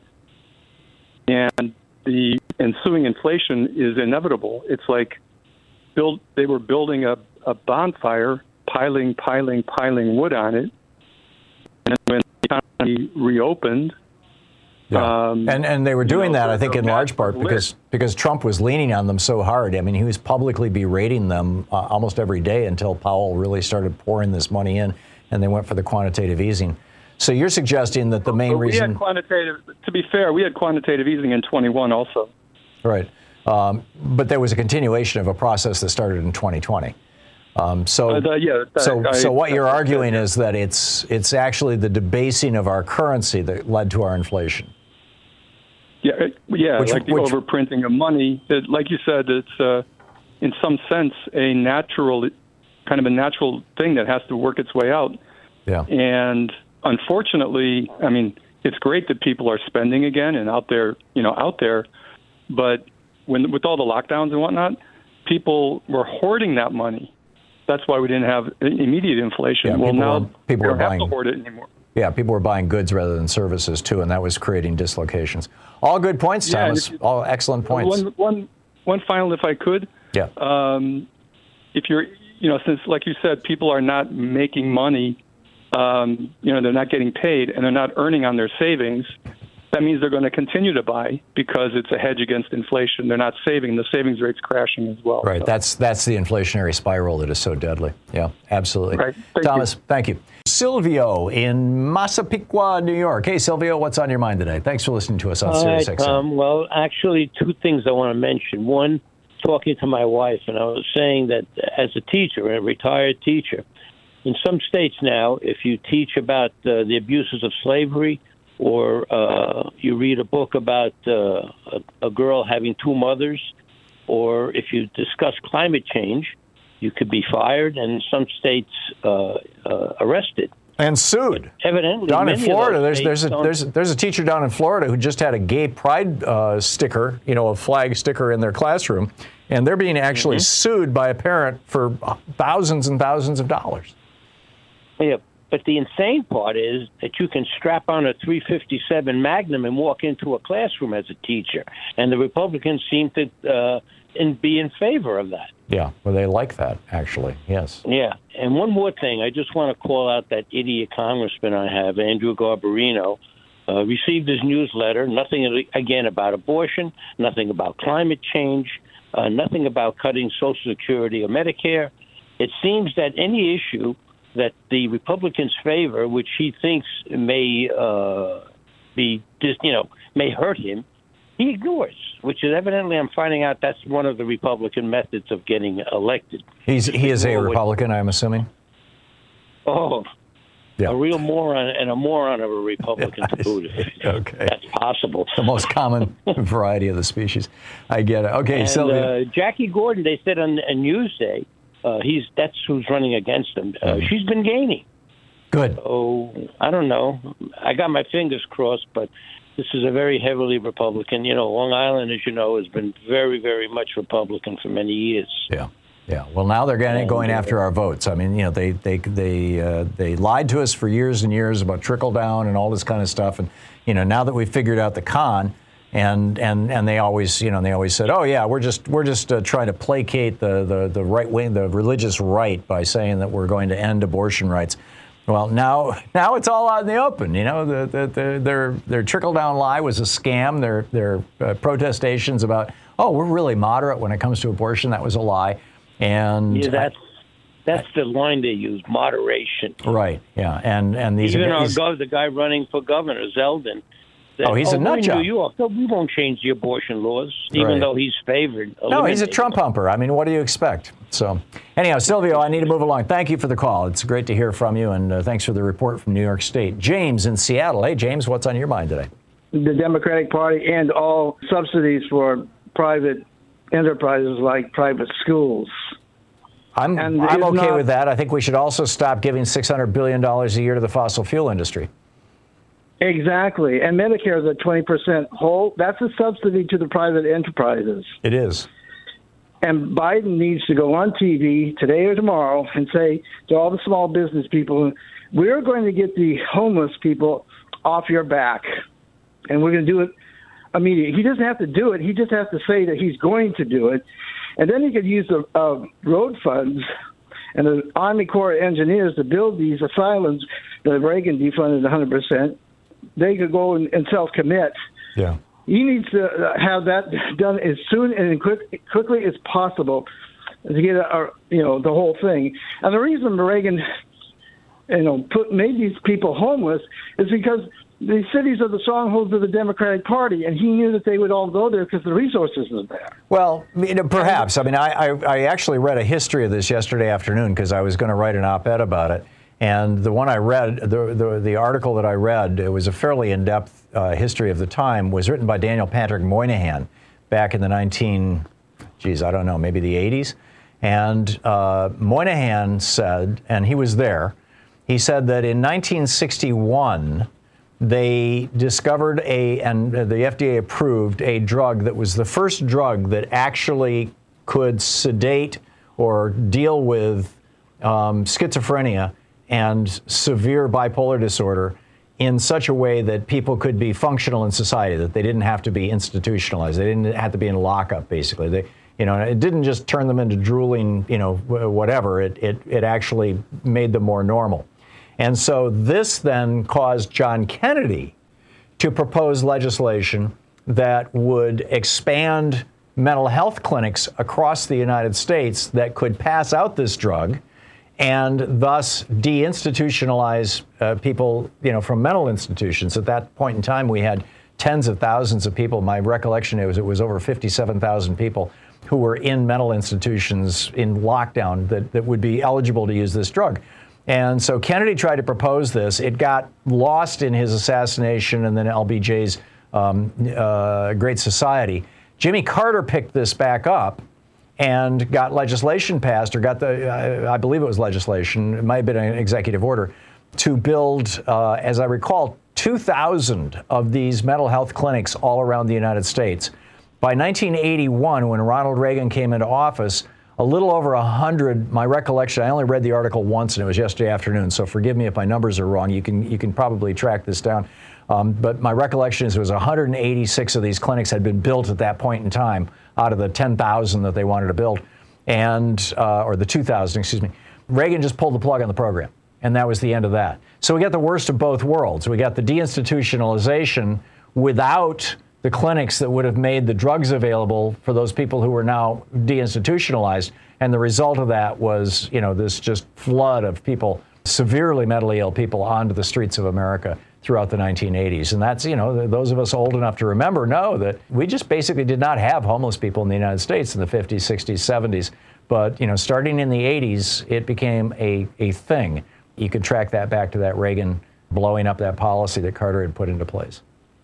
And the ensuing inflation is inevitable. It's like build, they were building a, a bonfire, piling, piling, piling wood on it. And when the economy reopened, Yeah. Um, and and they were doing you know, that, I think, in large part because because Trump was leaning on them so hard. I mean, he was publicly berating them uh, almost every day until Powell really started pouring this money in, and they went for the quantitative easing. So you're suggesting that the main but we reason... had quantitative, to be fair, we had quantitative easing in twenty-one also. Right. Um, but there was a continuation of a process that started in twenty twenty. Um, so, uh, the, yeah, that, so, I, so what you're I, arguing I, is that it's it's actually the debasing of our currency that led to our inflation. Yeah, it, yeah, which, like the which, overprinting of money. It, like you said, it's uh, in some sense a natural, kind of a natural thing that has to work its way out. Yeah. And unfortunately, I mean, it's great that people are spending again and out there, you know, out there, but when with all the lockdowns and whatnot, people were hoarding that money. That's why we didn't have immediate inflation. Yeah, well, now were, people we were don't buying, have to hoard it anymore. Yeah, people were buying goods rather than services, too, and that was creating dislocations. All good points, yeah, Thomas. You, All excellent points. One, one, one final, if I could. Yeah. Um, if you're, you know, since, like you said, people are not making money, um, you know, they're not getting paid, and they're not earning on their savings, that means they're going to continue to buy because it's a hedge against inflation. They're not saving. The savings rate's crashing as well. Right. So. That's that's the inflationary spiral that is so deadly. Yeah, absolutely. Right. Thank Thomas, you. thank you. Silvio in Massapequa, New York. Hey, Silvio, what's on your mind today? Thanks for listening to us on Sirius X M. Um, well, actually, two things I want to mention. One, talking to my wife, and I was saying that as a teacher, a retired teacher, in some states now, if you teach about uh, the abuses of slavery, or uh, you read a book about uh, a, a girl having two mothers, or if you discuss climate change, you could be fired and in some states uh, uh, arrested. And sued. But evidently, down in Florida, there's there's a, don't... there's a, there's a teacher down in Florida who just had a gay pride uh, sticker, you know, a flag sticker in their classroom, and they're being actually mm-hmm. sued by a parent for thousands and thousands of dollars. Yeah. But the insane part is that you can strap on a three fifty-seven Magnum and walk into a classroom as a teacher. And the Republicans seem to uh, in, be in favor of that. Yeah, well, they like that, actually, yes. Yeah, and one more thing. I just want to call out that idiot congressman I have, Andrew Garbarino, uh, received his newsletter, nothing, again, about abortion, nothing about climate change, uh, nothing about cutting Social Security or Medicare. It seems that any issue that the Republicans favor, which he thinks may uh, be, just, you know, may hurt him, he ignores, which is evidently, I'm finding out that's one of the Republican methods of getting elected. He's He is a Republican, I'm assuming? Oh, yeah. A real moron and a moron of a Republican to boot. Okay. That's possible. The most common variety of the species. I get it. Okay, and, Sylvia. Uh, Jackie Gordon, they said on, on Newsday, Uh, he's that's who's running against him. Uh, mm-hmm. She's been gaining. Good. So I don't know. I got my fingers crossed, but this is a very heavily Republican. You know, Long Island, as you know, has been very, very much Republican for many years. Yeah, yeah. Well, now they're getting, going after our votes. I mean, you know, they they they uh, they lied to us for years and years about trickle down and all this kind of stuff. And you know, now that we've figured out the con, And and and they always, you know, they always said, oh yeah, we're just we're just uh, trying to placate the, the the right wing, the religious right, by saying that we're going to end abortion rights. Well, now now it's all out in the open. You know, the, the, the, their their trickle down lie was a scam. Their their uh, protestations about, oh, we're really moderate when it comes to abortion, that was a lie. And yeah, that's that's the line they use, moderation. Right. Yeah. And and these even our these, gov, the guy running for governor, Zeldin. Said, oh, he's oh, a nut in job. New York, so we won't change the abortion laws, even Right. though he's favored. No, he's a Trump humper. I mean, what do you expect? So, anyhow, Silvio, I need to move along. Thank you for the call. It's great to hear from you, and uh, thanks for the report from New York State. James in Seattle. Hey, James, what's on your mind today? The Democratic Party and all subsidies for private enterprises like private schools. I'm And I'm it's okay not- with that. I think we should also stop giving six hundred billion dollars a year to the fossil fuel industry. Exactly. And Medicare is at twenty percent whole. That's a subsidy to the private enterprises. It is. And Biden needs to go on T V today or tomorrow and say to all the small business people, we're going to get the homeless people off your back. And we're going to do it immediately. He doesn't have to do it. He just has to say that he's going to do it. And then he could use the uh, road funds and the Army Corps of Engineers to build these asylums that Reagan defunded one hundred percent. They could go and, and self-commit. Yeah. He needs to have that done as soon and quick, quickly as possible to get a, a, you know the whole thing. And the reason Reagan, you know, put made these people homeless is because the cities are the strongholds of the Democratic Party, and he knew that they would all go there because the resources are there. Well, you know, perhaps. I mean, I, I, I actually read a history of this yesterday afternoon because I was going to write an op-ed about it. And the one I read, the, the, the article that I read, it was a fairly in-depth uh, history of the time, was written by Daniel Patrick Moynihan back in the nineteen, geez, I don't know, maybe the eighties. And uh, Moynihan said, and he was there, he said that in nineteen sixty-one, they discovered a, and the F D A approved a drug that was the first drug that actually could sedate or deal with um, schizophrenia and severe bipolar disorder in such a way that people could be functional in society, that they didn't have to be institutionalized. They didn't have to be in lockup, basically. They, you know, it didn't just turn them into drooling, you know, whatever. It, it, it actually made them more normal. And so this then caused John Kennedy to propose legislation that would expand mental health clinics across the United States that could pass out this drug and thus deinstitutionalize uh, people, you know, from mental institutions. At that point in time, we had tens of thousands of people. My recollection is it was over fifty-seven thousand people who were in mental institutions in lockdown that, that would be eligible to use this drug. And so Kennedy tried to propose this. It got lost in his assassination and then L B J's um, uh, Great Society. Jimmy Carter picked this back up and got legislation passed, or got the, uh, I believe it was legislation, it might have been an executive order, to build, uh, as I recall, two thousand of these mental health clinics all around the United States. By nineteen eighty-one, when Ronald Reagan came into office, a little over one hundred, my recollection, I only read the article once and it was yesterday afternoon, so forgive me if my numbers are wrong. You can, you can probably track this down. Um, but my recollection is it was one hundred eighty-six of these clinics had been built at that point in time out of the ten thousand that they wanted to build, and uh, or the two thousand, excuse me. Reagan just pulled the plug on the program, and that was the end of that. So we got the worst of both worlds. We got the deinstitutionalization without the clinics that would have made the drugs available for those people who were now deinstitutionalized, and the result of that was, you know, this just flood of people, severely mentally ill people, onto the streets of America throughout the nineteen eighties. And that's, you know, those of us old enough to remember know that we just basically did not have homeless people in the United States in the fifties, sixties, seventies. But, you know, starting in the eighties, it became a, a thing. You could track that back to that Reagan blowing up that policy that Carter had put into place.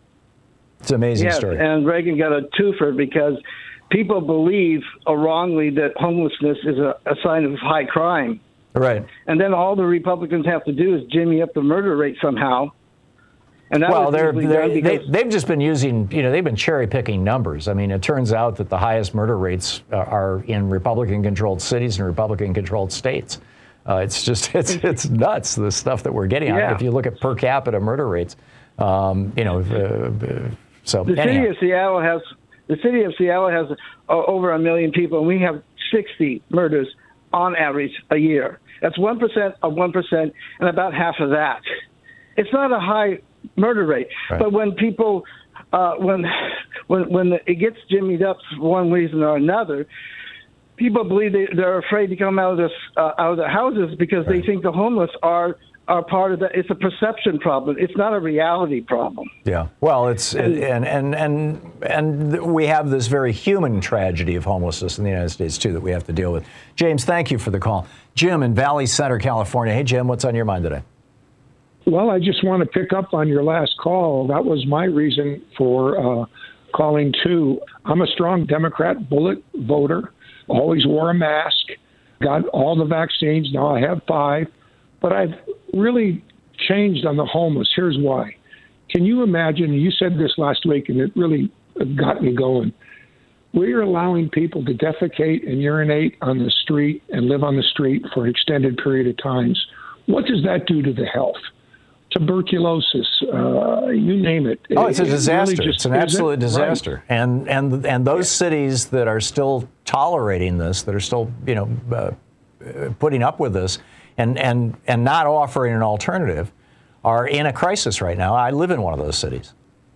It's an amazing yes, story. And Reagan got a twofer because people believe uh, wrongly that homelessness is a, a sign of high crime. Right. And then all the Republicans have to do is jimmy up the murder rate somehow. And that well, was they're, usually they're, done they, because- they've just been using, you know, they've been cherry picking numbers. I mean, it turns out that the highest murder rates uh, are in Republican-controlled cities and Republican-controlled states. Uh, it's just, it's it's nuts, the stuff that we're getting. Yeah. If you look at per capita murder rates, um, you know, uh, So the anyhow. city of Seattle has the city of Seattle has uh, over a million people, and we have sixty murders on average a year. That's one percent of one percent, and about half of that. It's not a high murder rate, right. but when people uh, when when when it gets jimmied up for one reason or another, people believe they, they're afraid to come out of this uh, out of their houses because right. they think the homeless are. are part of that. It's a perception problem. It's not a reality problem. Yeah. Well, it's and and and and, and we have this very human tragedy of homelessness in the United States too that we have to deal with. James, thank you for the call. Jim in Valley Center, California. Hey, Jim, what's on your mind today? Well, I just want to pick up on your last call. That was my reason for uh, calling too. I'm a strong Democrat bullet voter. Always wore a mask. Got all the vaccines. Now I have five. But I've really changed on the homeless. Here's why. Can you imagine, you said this last week, and it really got me going. We're allowing people to defecate and urinate on the street and live on the street for an extended period of times. What does that do to the health? Tuberculosis, uh, you name it. Oh, it's a it, disaster. It really just, it's an absolute it? disaster. Right. And and and those yeah. cities that are still tolerating this, that are still, you know, uh, putting up with this, and and and not offering an alternative, are in a crisis right now. I live in one of those cities.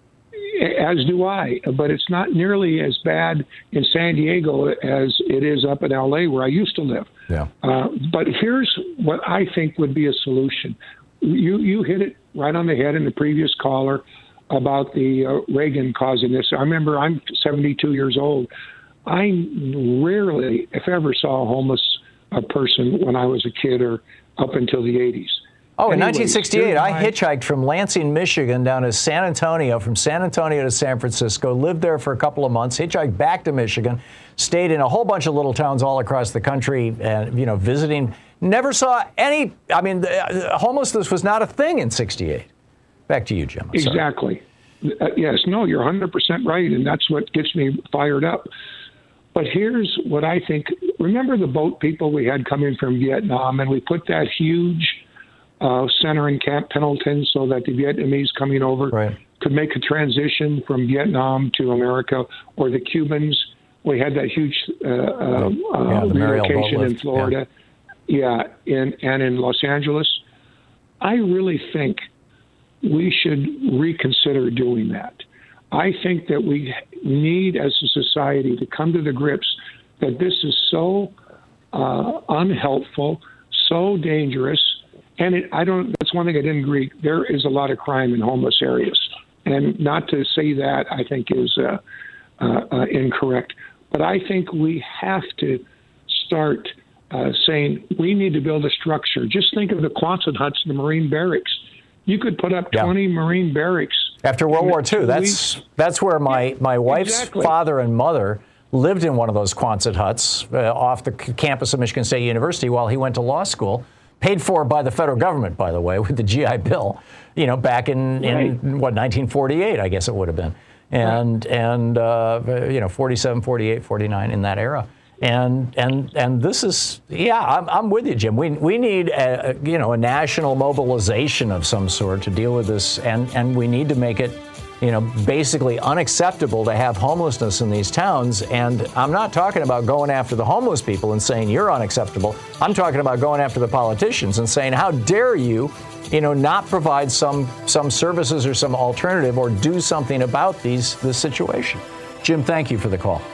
As do I, but it's not nearly as bad in San Diego as it is up in L A where I used to live. Yeah. Uh, but here's what I think would be a solution. You you hit it right on the head in the previous caller about the uh, Reagan causing this. I remember I'm seventy-two years old. I rarely, if ever, saw a homeless uh, person when I was a kid or up until the eighties. Oh, in Anyways, nineteen sixty-eight, I my... hitchhiked from Lansing, Michigan, down to San Antonio, from San Antonio to San Francisco, lived there for a couple of months, hitchhiked back to Michigan, stayed in a whole bunch of little towns all across the country, and, you know, visiting. Never saw any, I mean, uh, homelessness was not a thing in sixty-eight. Back to you, Jim. I'm sorry. Exactly. Uh, yes, no, you're one hundred percent right, and that's what gets me fired up. But here's what I think. Remember the boat people we had coming from Vietnam, and we put that huge uh, center in Camp Pendleton so that the Vietnamese coming over right. could make a transition from Vietnam to America, or the Cubans. We had that huge uh, uh, yeah, uh, relocation in Florida. Yeah. Yeah, in, and in Los Angeles. I really think we should reconsider doing that. I think that we need, as a society, to come to the grips that this is so uh, unhelpful, so dangerous, and it, I don't. That's one thing I didn't agree. There is a lot of crime in homeless areas, and not to say that I think is uh, uh, uh, incorrect. But I think we have to start Uh, saying we need to build a structure. Just think of the Quonset huts in the Marine barracks. You could put up twenty yeah. Marine barracks. After World War Two, that's that's where my, my wife's exactly. father and mother lived in one of those Quonset huts uh, off the campus of Michigan State University while he went to law school, paid for by the federal government, by the way, with the G I Bill, you know, back in, right. in what, nineteen forty-eight, I guess it would have been. And, right. and uh, you know, forty-seven, forty-eight, forty-nine, in that era. And and and this is, yeah, I'm, I'm with you, Jim. We we need a, a, you know, a national mobilization of some sort to deal with this, and, and we need to make it, you know, basically unacceptable to have homelessness in these towns. And I'm not talking about going after the homeless people and saying you're unacceptable. I'm talking about going after the politicians and saying, how dare you, you know, not provide some some services or some alternative or do something about these this situation. Jim, thank you for the call.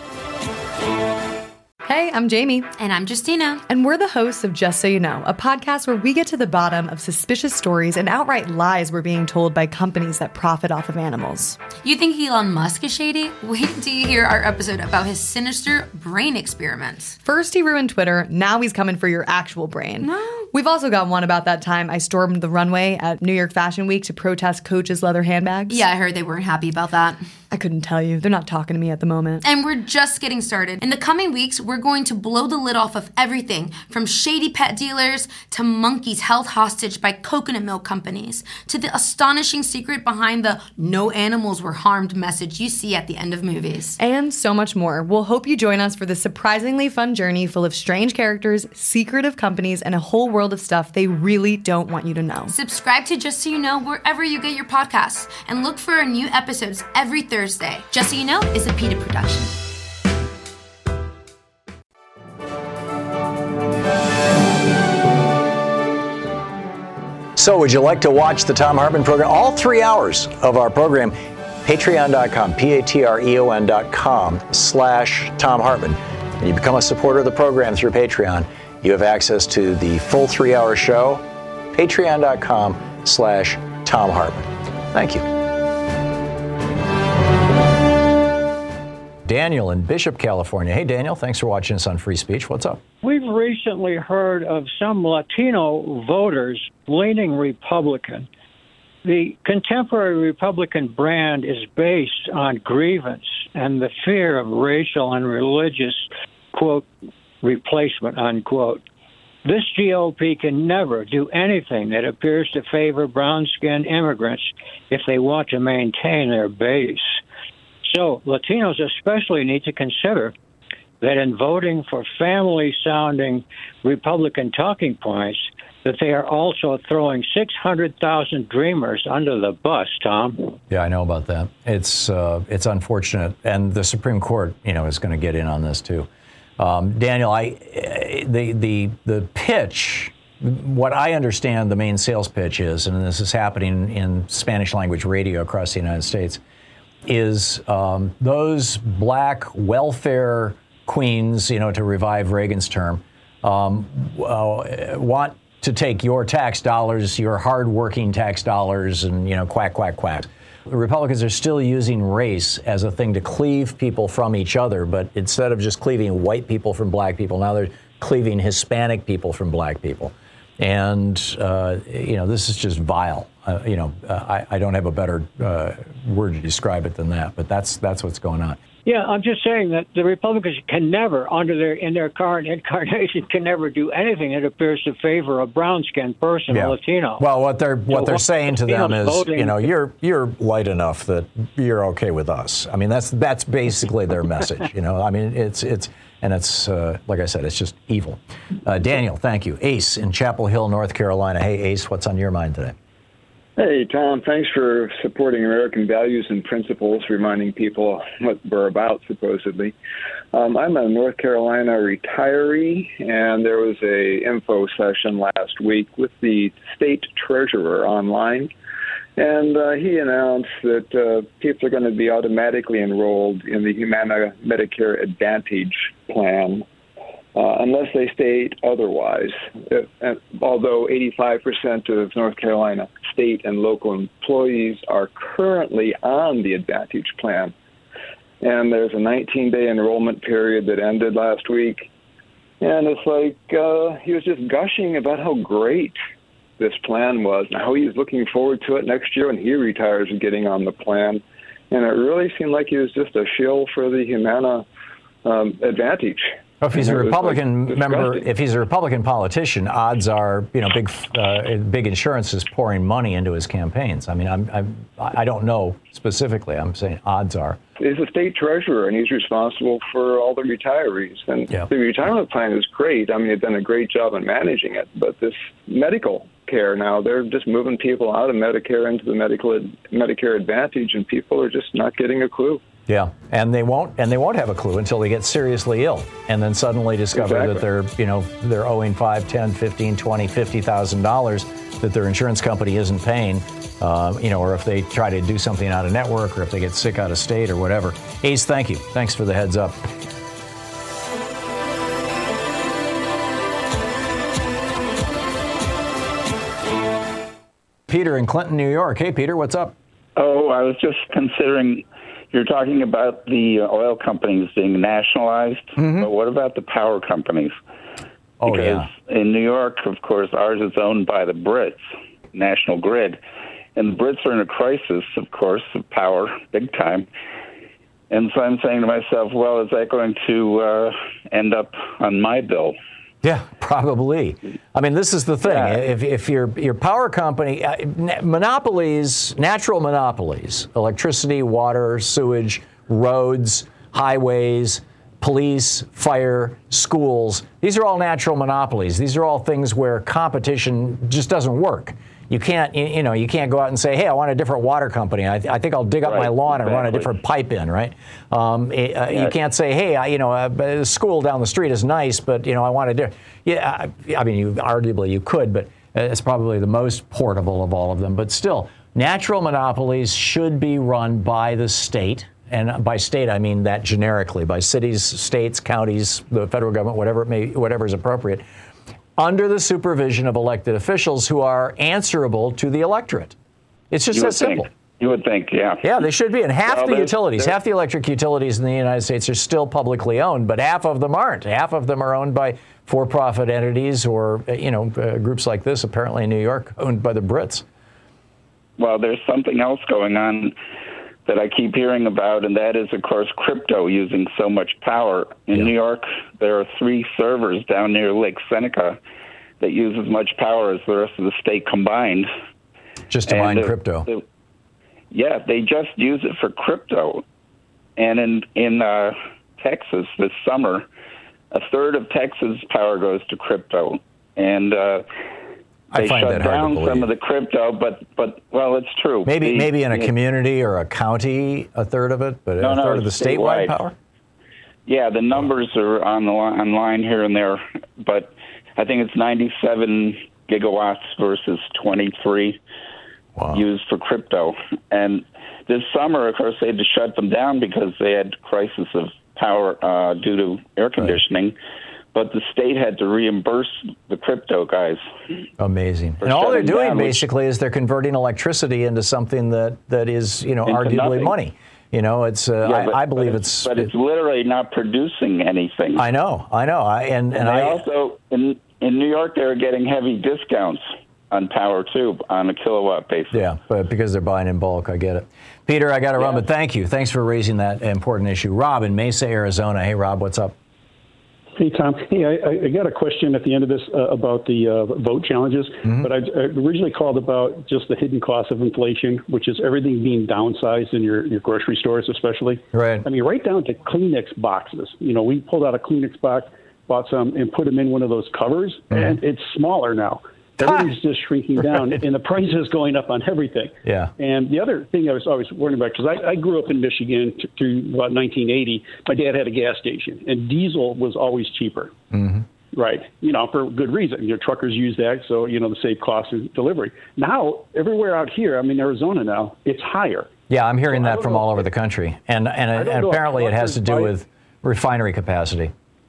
Hey, I'm Jamie. And I'm Justina. And we're the hosts of Just So You Know, a podcast where we get to the bottom of suspicious stories and outright lies we're being told by companies that profit off of animals. You think Elon Musk is shady? Wait till you hear our episode about his sinister brain experiments. First he ruined Twitter, now he's coming for your actual brain. No. We've also got one about that time I stormed the runway at New York Fashion Week to protest Coach's leather handbags. Yeah, I heard they weren't happy about that. I couldn't tell you. They're not talking to me at the moment. And we're just getting started. In the coming weeks, we're going to blow the lid off of everything from shady pet dealers to monkeys held hostage by coconut milk companies to the astonishing secret behind the no animals were harmed message you see at the end of movies. And so much more. We'll hope you join us for this surprisingly fun journey full of strange characters, secretive companies, and a whole world of stuff they really don't want you to know. Subscribe to Just So You Know wherever you get your podcasts and look for our new episodes every Thursday. Just So You Know is a PETA production. So would you like to watch the Thom Hartmann program? All three hours of our program, patreon.com, P-A-T-R-E-O-N dot com slash Thom Hartmann. And you become a supporter of the program through Patreon. You have access to the full three-hour show, patreon.com slash Thom Hartmann. Thank you. Daniel in Bishop, California. Hey, Daniel, thanks for watching us on Free Speech. What's up? We've recently heard of some Latino voters leaning Republican. The contemporary Republican brand is based on grievance and the fear of racial and religious, quote, replacement, unquote. This G O P can never do anything that appears to favor brown-skinned immigrants if they want to maintain their base. So Latinos especially need to consider that in voting for family-sounding Republican talking points, that they are also throwing six hundred thousand dreamers under the bus, Tom. Yeah, I know about that. It's uh, it's unfortunate, and the Supreme Court, you know, is going to get in on this too. Um, Daniel, I the the the pitch. What I understand the main sales pitch is, and this is happening in Spanish language radio across the United States, is um, those black welfare queens, you know, to revive Reagan's term, um, uh, want to take your tax dollars, your hardworking tax dollars, and, you know, quack, quack, quack. The Republicans are still using race as a thing to cleave people from each other, but instead of just cleaving white people from black people, now they're cleaving Hispanic people from black people. And, uh, you know, this is just vile. Uh, you know, uh, I, I don't have a better uh, word to describe it than that, but that's that's what's going on. Yeah, I'm just saying that the Republicans can never, under their in their current incarnation, can never do anything that appears to favor a brown-skinned person, Yeah. a Latino. Well, what they're what So they're what saying to them Latinos is, voting- you know, you're you're light enough that you're okay with us. I mean, that's that's basically their message. You know, I mean, it's it's and it's uh, like I said, it's just evil. Uh, Daniel, thank you. Ace in Chapel Hill, North Carolina. Hey, Ace, what's on your mind today? Hey, Tom, thanks for supporting American values and principles, reminding people what we're about, supposedly. Um, I'm a North Carolina retiree, and there was a info session last week with the state treasurer online, and uh, he announced that uh, people are going to be automatically enrolled in the Humana Medicare Advantage plan, Uh, unless they state otherwise. Uh, although eighty-five percent of North Carolina state and local employees are currently on the Advantage plan. And there's a nineteen-day enrollment period that ended last week. And it's like uh, he was just gushing about how great this plan was and how he's looking forward to it next year when he retires and getting on the plan. And it really seemed like he was just a shill for the Humana um, Advantage. Well, if he's a And it was, Republican like, member, disgusting. if he's a Republican politician, odds are, you know, big, uh, big insurance is pouring money into his campaigns. I mean, I'm, I'm, I don't know specifically. I'm saying odds are. He's a state treasurer, and he's responsible for all the retirees. And the retirement plan is great. I mean, they've done a great job in managing it. But this medical care now, they're just moving people out of Medicare into the medical Medicare Advantage, and people are just not getting a clue. Yeah, and they won't, and they won't have a clue until they get seriously ill, and then suddenly discover Exactly. that they're, you know, they're owing five, ten, fifteen, twenty, fifty thousand dollars that their insurance company isn't paying, uh, you know, or if they try to do something out of network, or if they get sick out of state, or whatever. Ace, thank you. Thanks for the heads up. Peter in Clinton, New York. Hey, Peter, what's up? Oh, I was just considering, you're talking about the oil companies being nationalized, but what about the power companies? Oh, because yeah. in New York, of course, ours is owned by the Brits, National Grid, and the Brits are in a crisis, of course, of power, big time. And so I'm saying to myself, well, is that going to uh, end up on my bill? Yeah, probably. I mean, this is the thing. Yeah. If, if your your power company, uh, monopolies, natural monopolies, electricity, water, sewage, roads, highways, police, fire, schools, these are all natural monopolies. These are all things where competition just doesn't work. You can't, you, you know, you can't go out and say, hey, I want a different water company. I, th- I think I'll dig up Right, my lawn and run a exactly. different pipe in, right? Um, it, uh, Yeah. You can't say, hey, I, you know, uh, the school down the street is nice, but, you know, I want to do. Yeah, I, I mean, you arguably you could, but it's probably the most portable of all of them. But still, natural monopolies should be run by the state. And by state, I mean that generically, by cities, states, counties, the federal government, whatever it may, whatever is appropriate, under the supervision of elected officials who are answerable to the electorate. It's just You that would simple. think. You would think, yeah. Yeah, they should be. And half Well, the there's- utilities, there's- half the electric utilities in the United States are still publicly owned, but half of them aren't. Half of them are owned by for-profit entities or, uh, you know, uh, groups like this, apparently in New York, owned by the Brits. Well, there's something else going on that I keep hearing about, and that is, of course, crypto using so much power. In Yeah. New York, there are three servers down near Lake Seneca that use as much power as the rest of the state combined. Just to And mine the- crypto. the- yeah, they just use it for crypto. And in, in uh, Texas this summer, a third of Texas power goes to crypto. And uh, I they find shut that hard to down believe. some of the crypto, but, but well, it's true. Maybe The- maybe in a the- community or a county, a third of it, but No, a no, third of the it's statewide statewide. power? Yeah, the numbers are on the li- online here and there, but I think it's ninety-seven gigawatts versus twenty-three wow. used for crypto. And this summer, of course, they had to shut them down because they had crisis of power uh, due to air conditioning. Right. But the state had to reimburse the crypto guys. Amazing. And all they're shutting doing down, which- basically is they're converting electricity into something that, that is, you know, Into arguably nothing. money. You know, it's. Uh, Yeah, but- I, I believe but it's. But it's literally not producing anything. I know, I know, I and, and, And they I also in in New York they're getting heavy discounts on power too on a kilowatt basis. Yeah, but because they're buying in bulk, I get it. Peter, I got to run, but thank you. Thanks for raising that important issue. Rob in Mesa, Arizona. Hey, Rob, what's up? Hey, Tom. Hey, I, I got a question at the end of this uh, about the uh, vote challenges, mm-hmm. but I, I originally called about just the hidden cost of inflation, which is everything being downsized in your, your grocery stores, especially. Right. I mean, right down to Kleenex boxes. You know, we pulled out a Kleenex box, bought some, and put them in one of those covers, mm-hmm. and it's smaller now. Everything's just shrinking down, right. and the price is going up on everything. Yeah. And the other thing I was always worrying about, because I, I grew up in Michigan to, to about nineteen eighty. My dad had a gas station, and diesel was always cheaper. Mm-hmm. Right. You know, for good reason. Your truckers use that, so, you know, the save cost of delivery. Now, everywhere out here, I'm in Arizona now, it's higher. Yeah, I'm hearing so that from all over the country. And, and, and apparently it has to do with refinery capacity.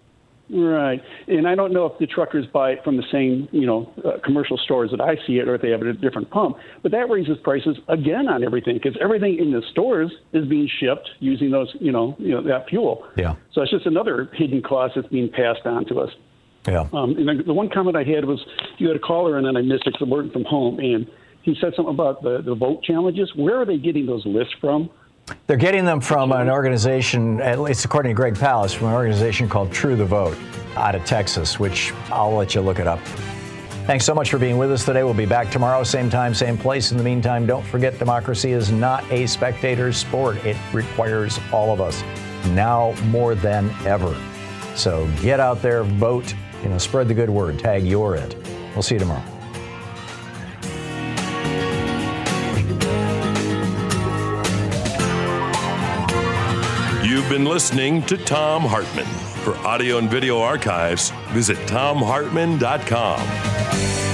Right. And I don't know if the truckers buy it from the same, you know, uh, commercial stores that I see it, or if they have it at a different pump. But that raises prices again on everything, because everything in the stores is being shipped using those, you know, you know, that fuel. Yeah. So it's just another hidden cost that's being passed on to us. Yeah. Um, and the, the one comment I had was, you had a caller and then I missed it because I'm working from home, and he said something about the, the vote challenges. Where are they getting those lists from? They're getting them from an organization, at least according to Greg Palast, from an organization called True the Vote out of Texas, which I'll let you look it up. Thanks so much for being with us today. We'll be back tomorrow, same time, same place. In the meantime, don't forget, democracy is not a spectator sport. It requires all of us, now more than ever. So get out there, vote, you know, spread the good word, tag you're it. We'll see you tomorrow. You've been listening to Thom Hartmann. For audio and video archives, visit thom hartmann dot com.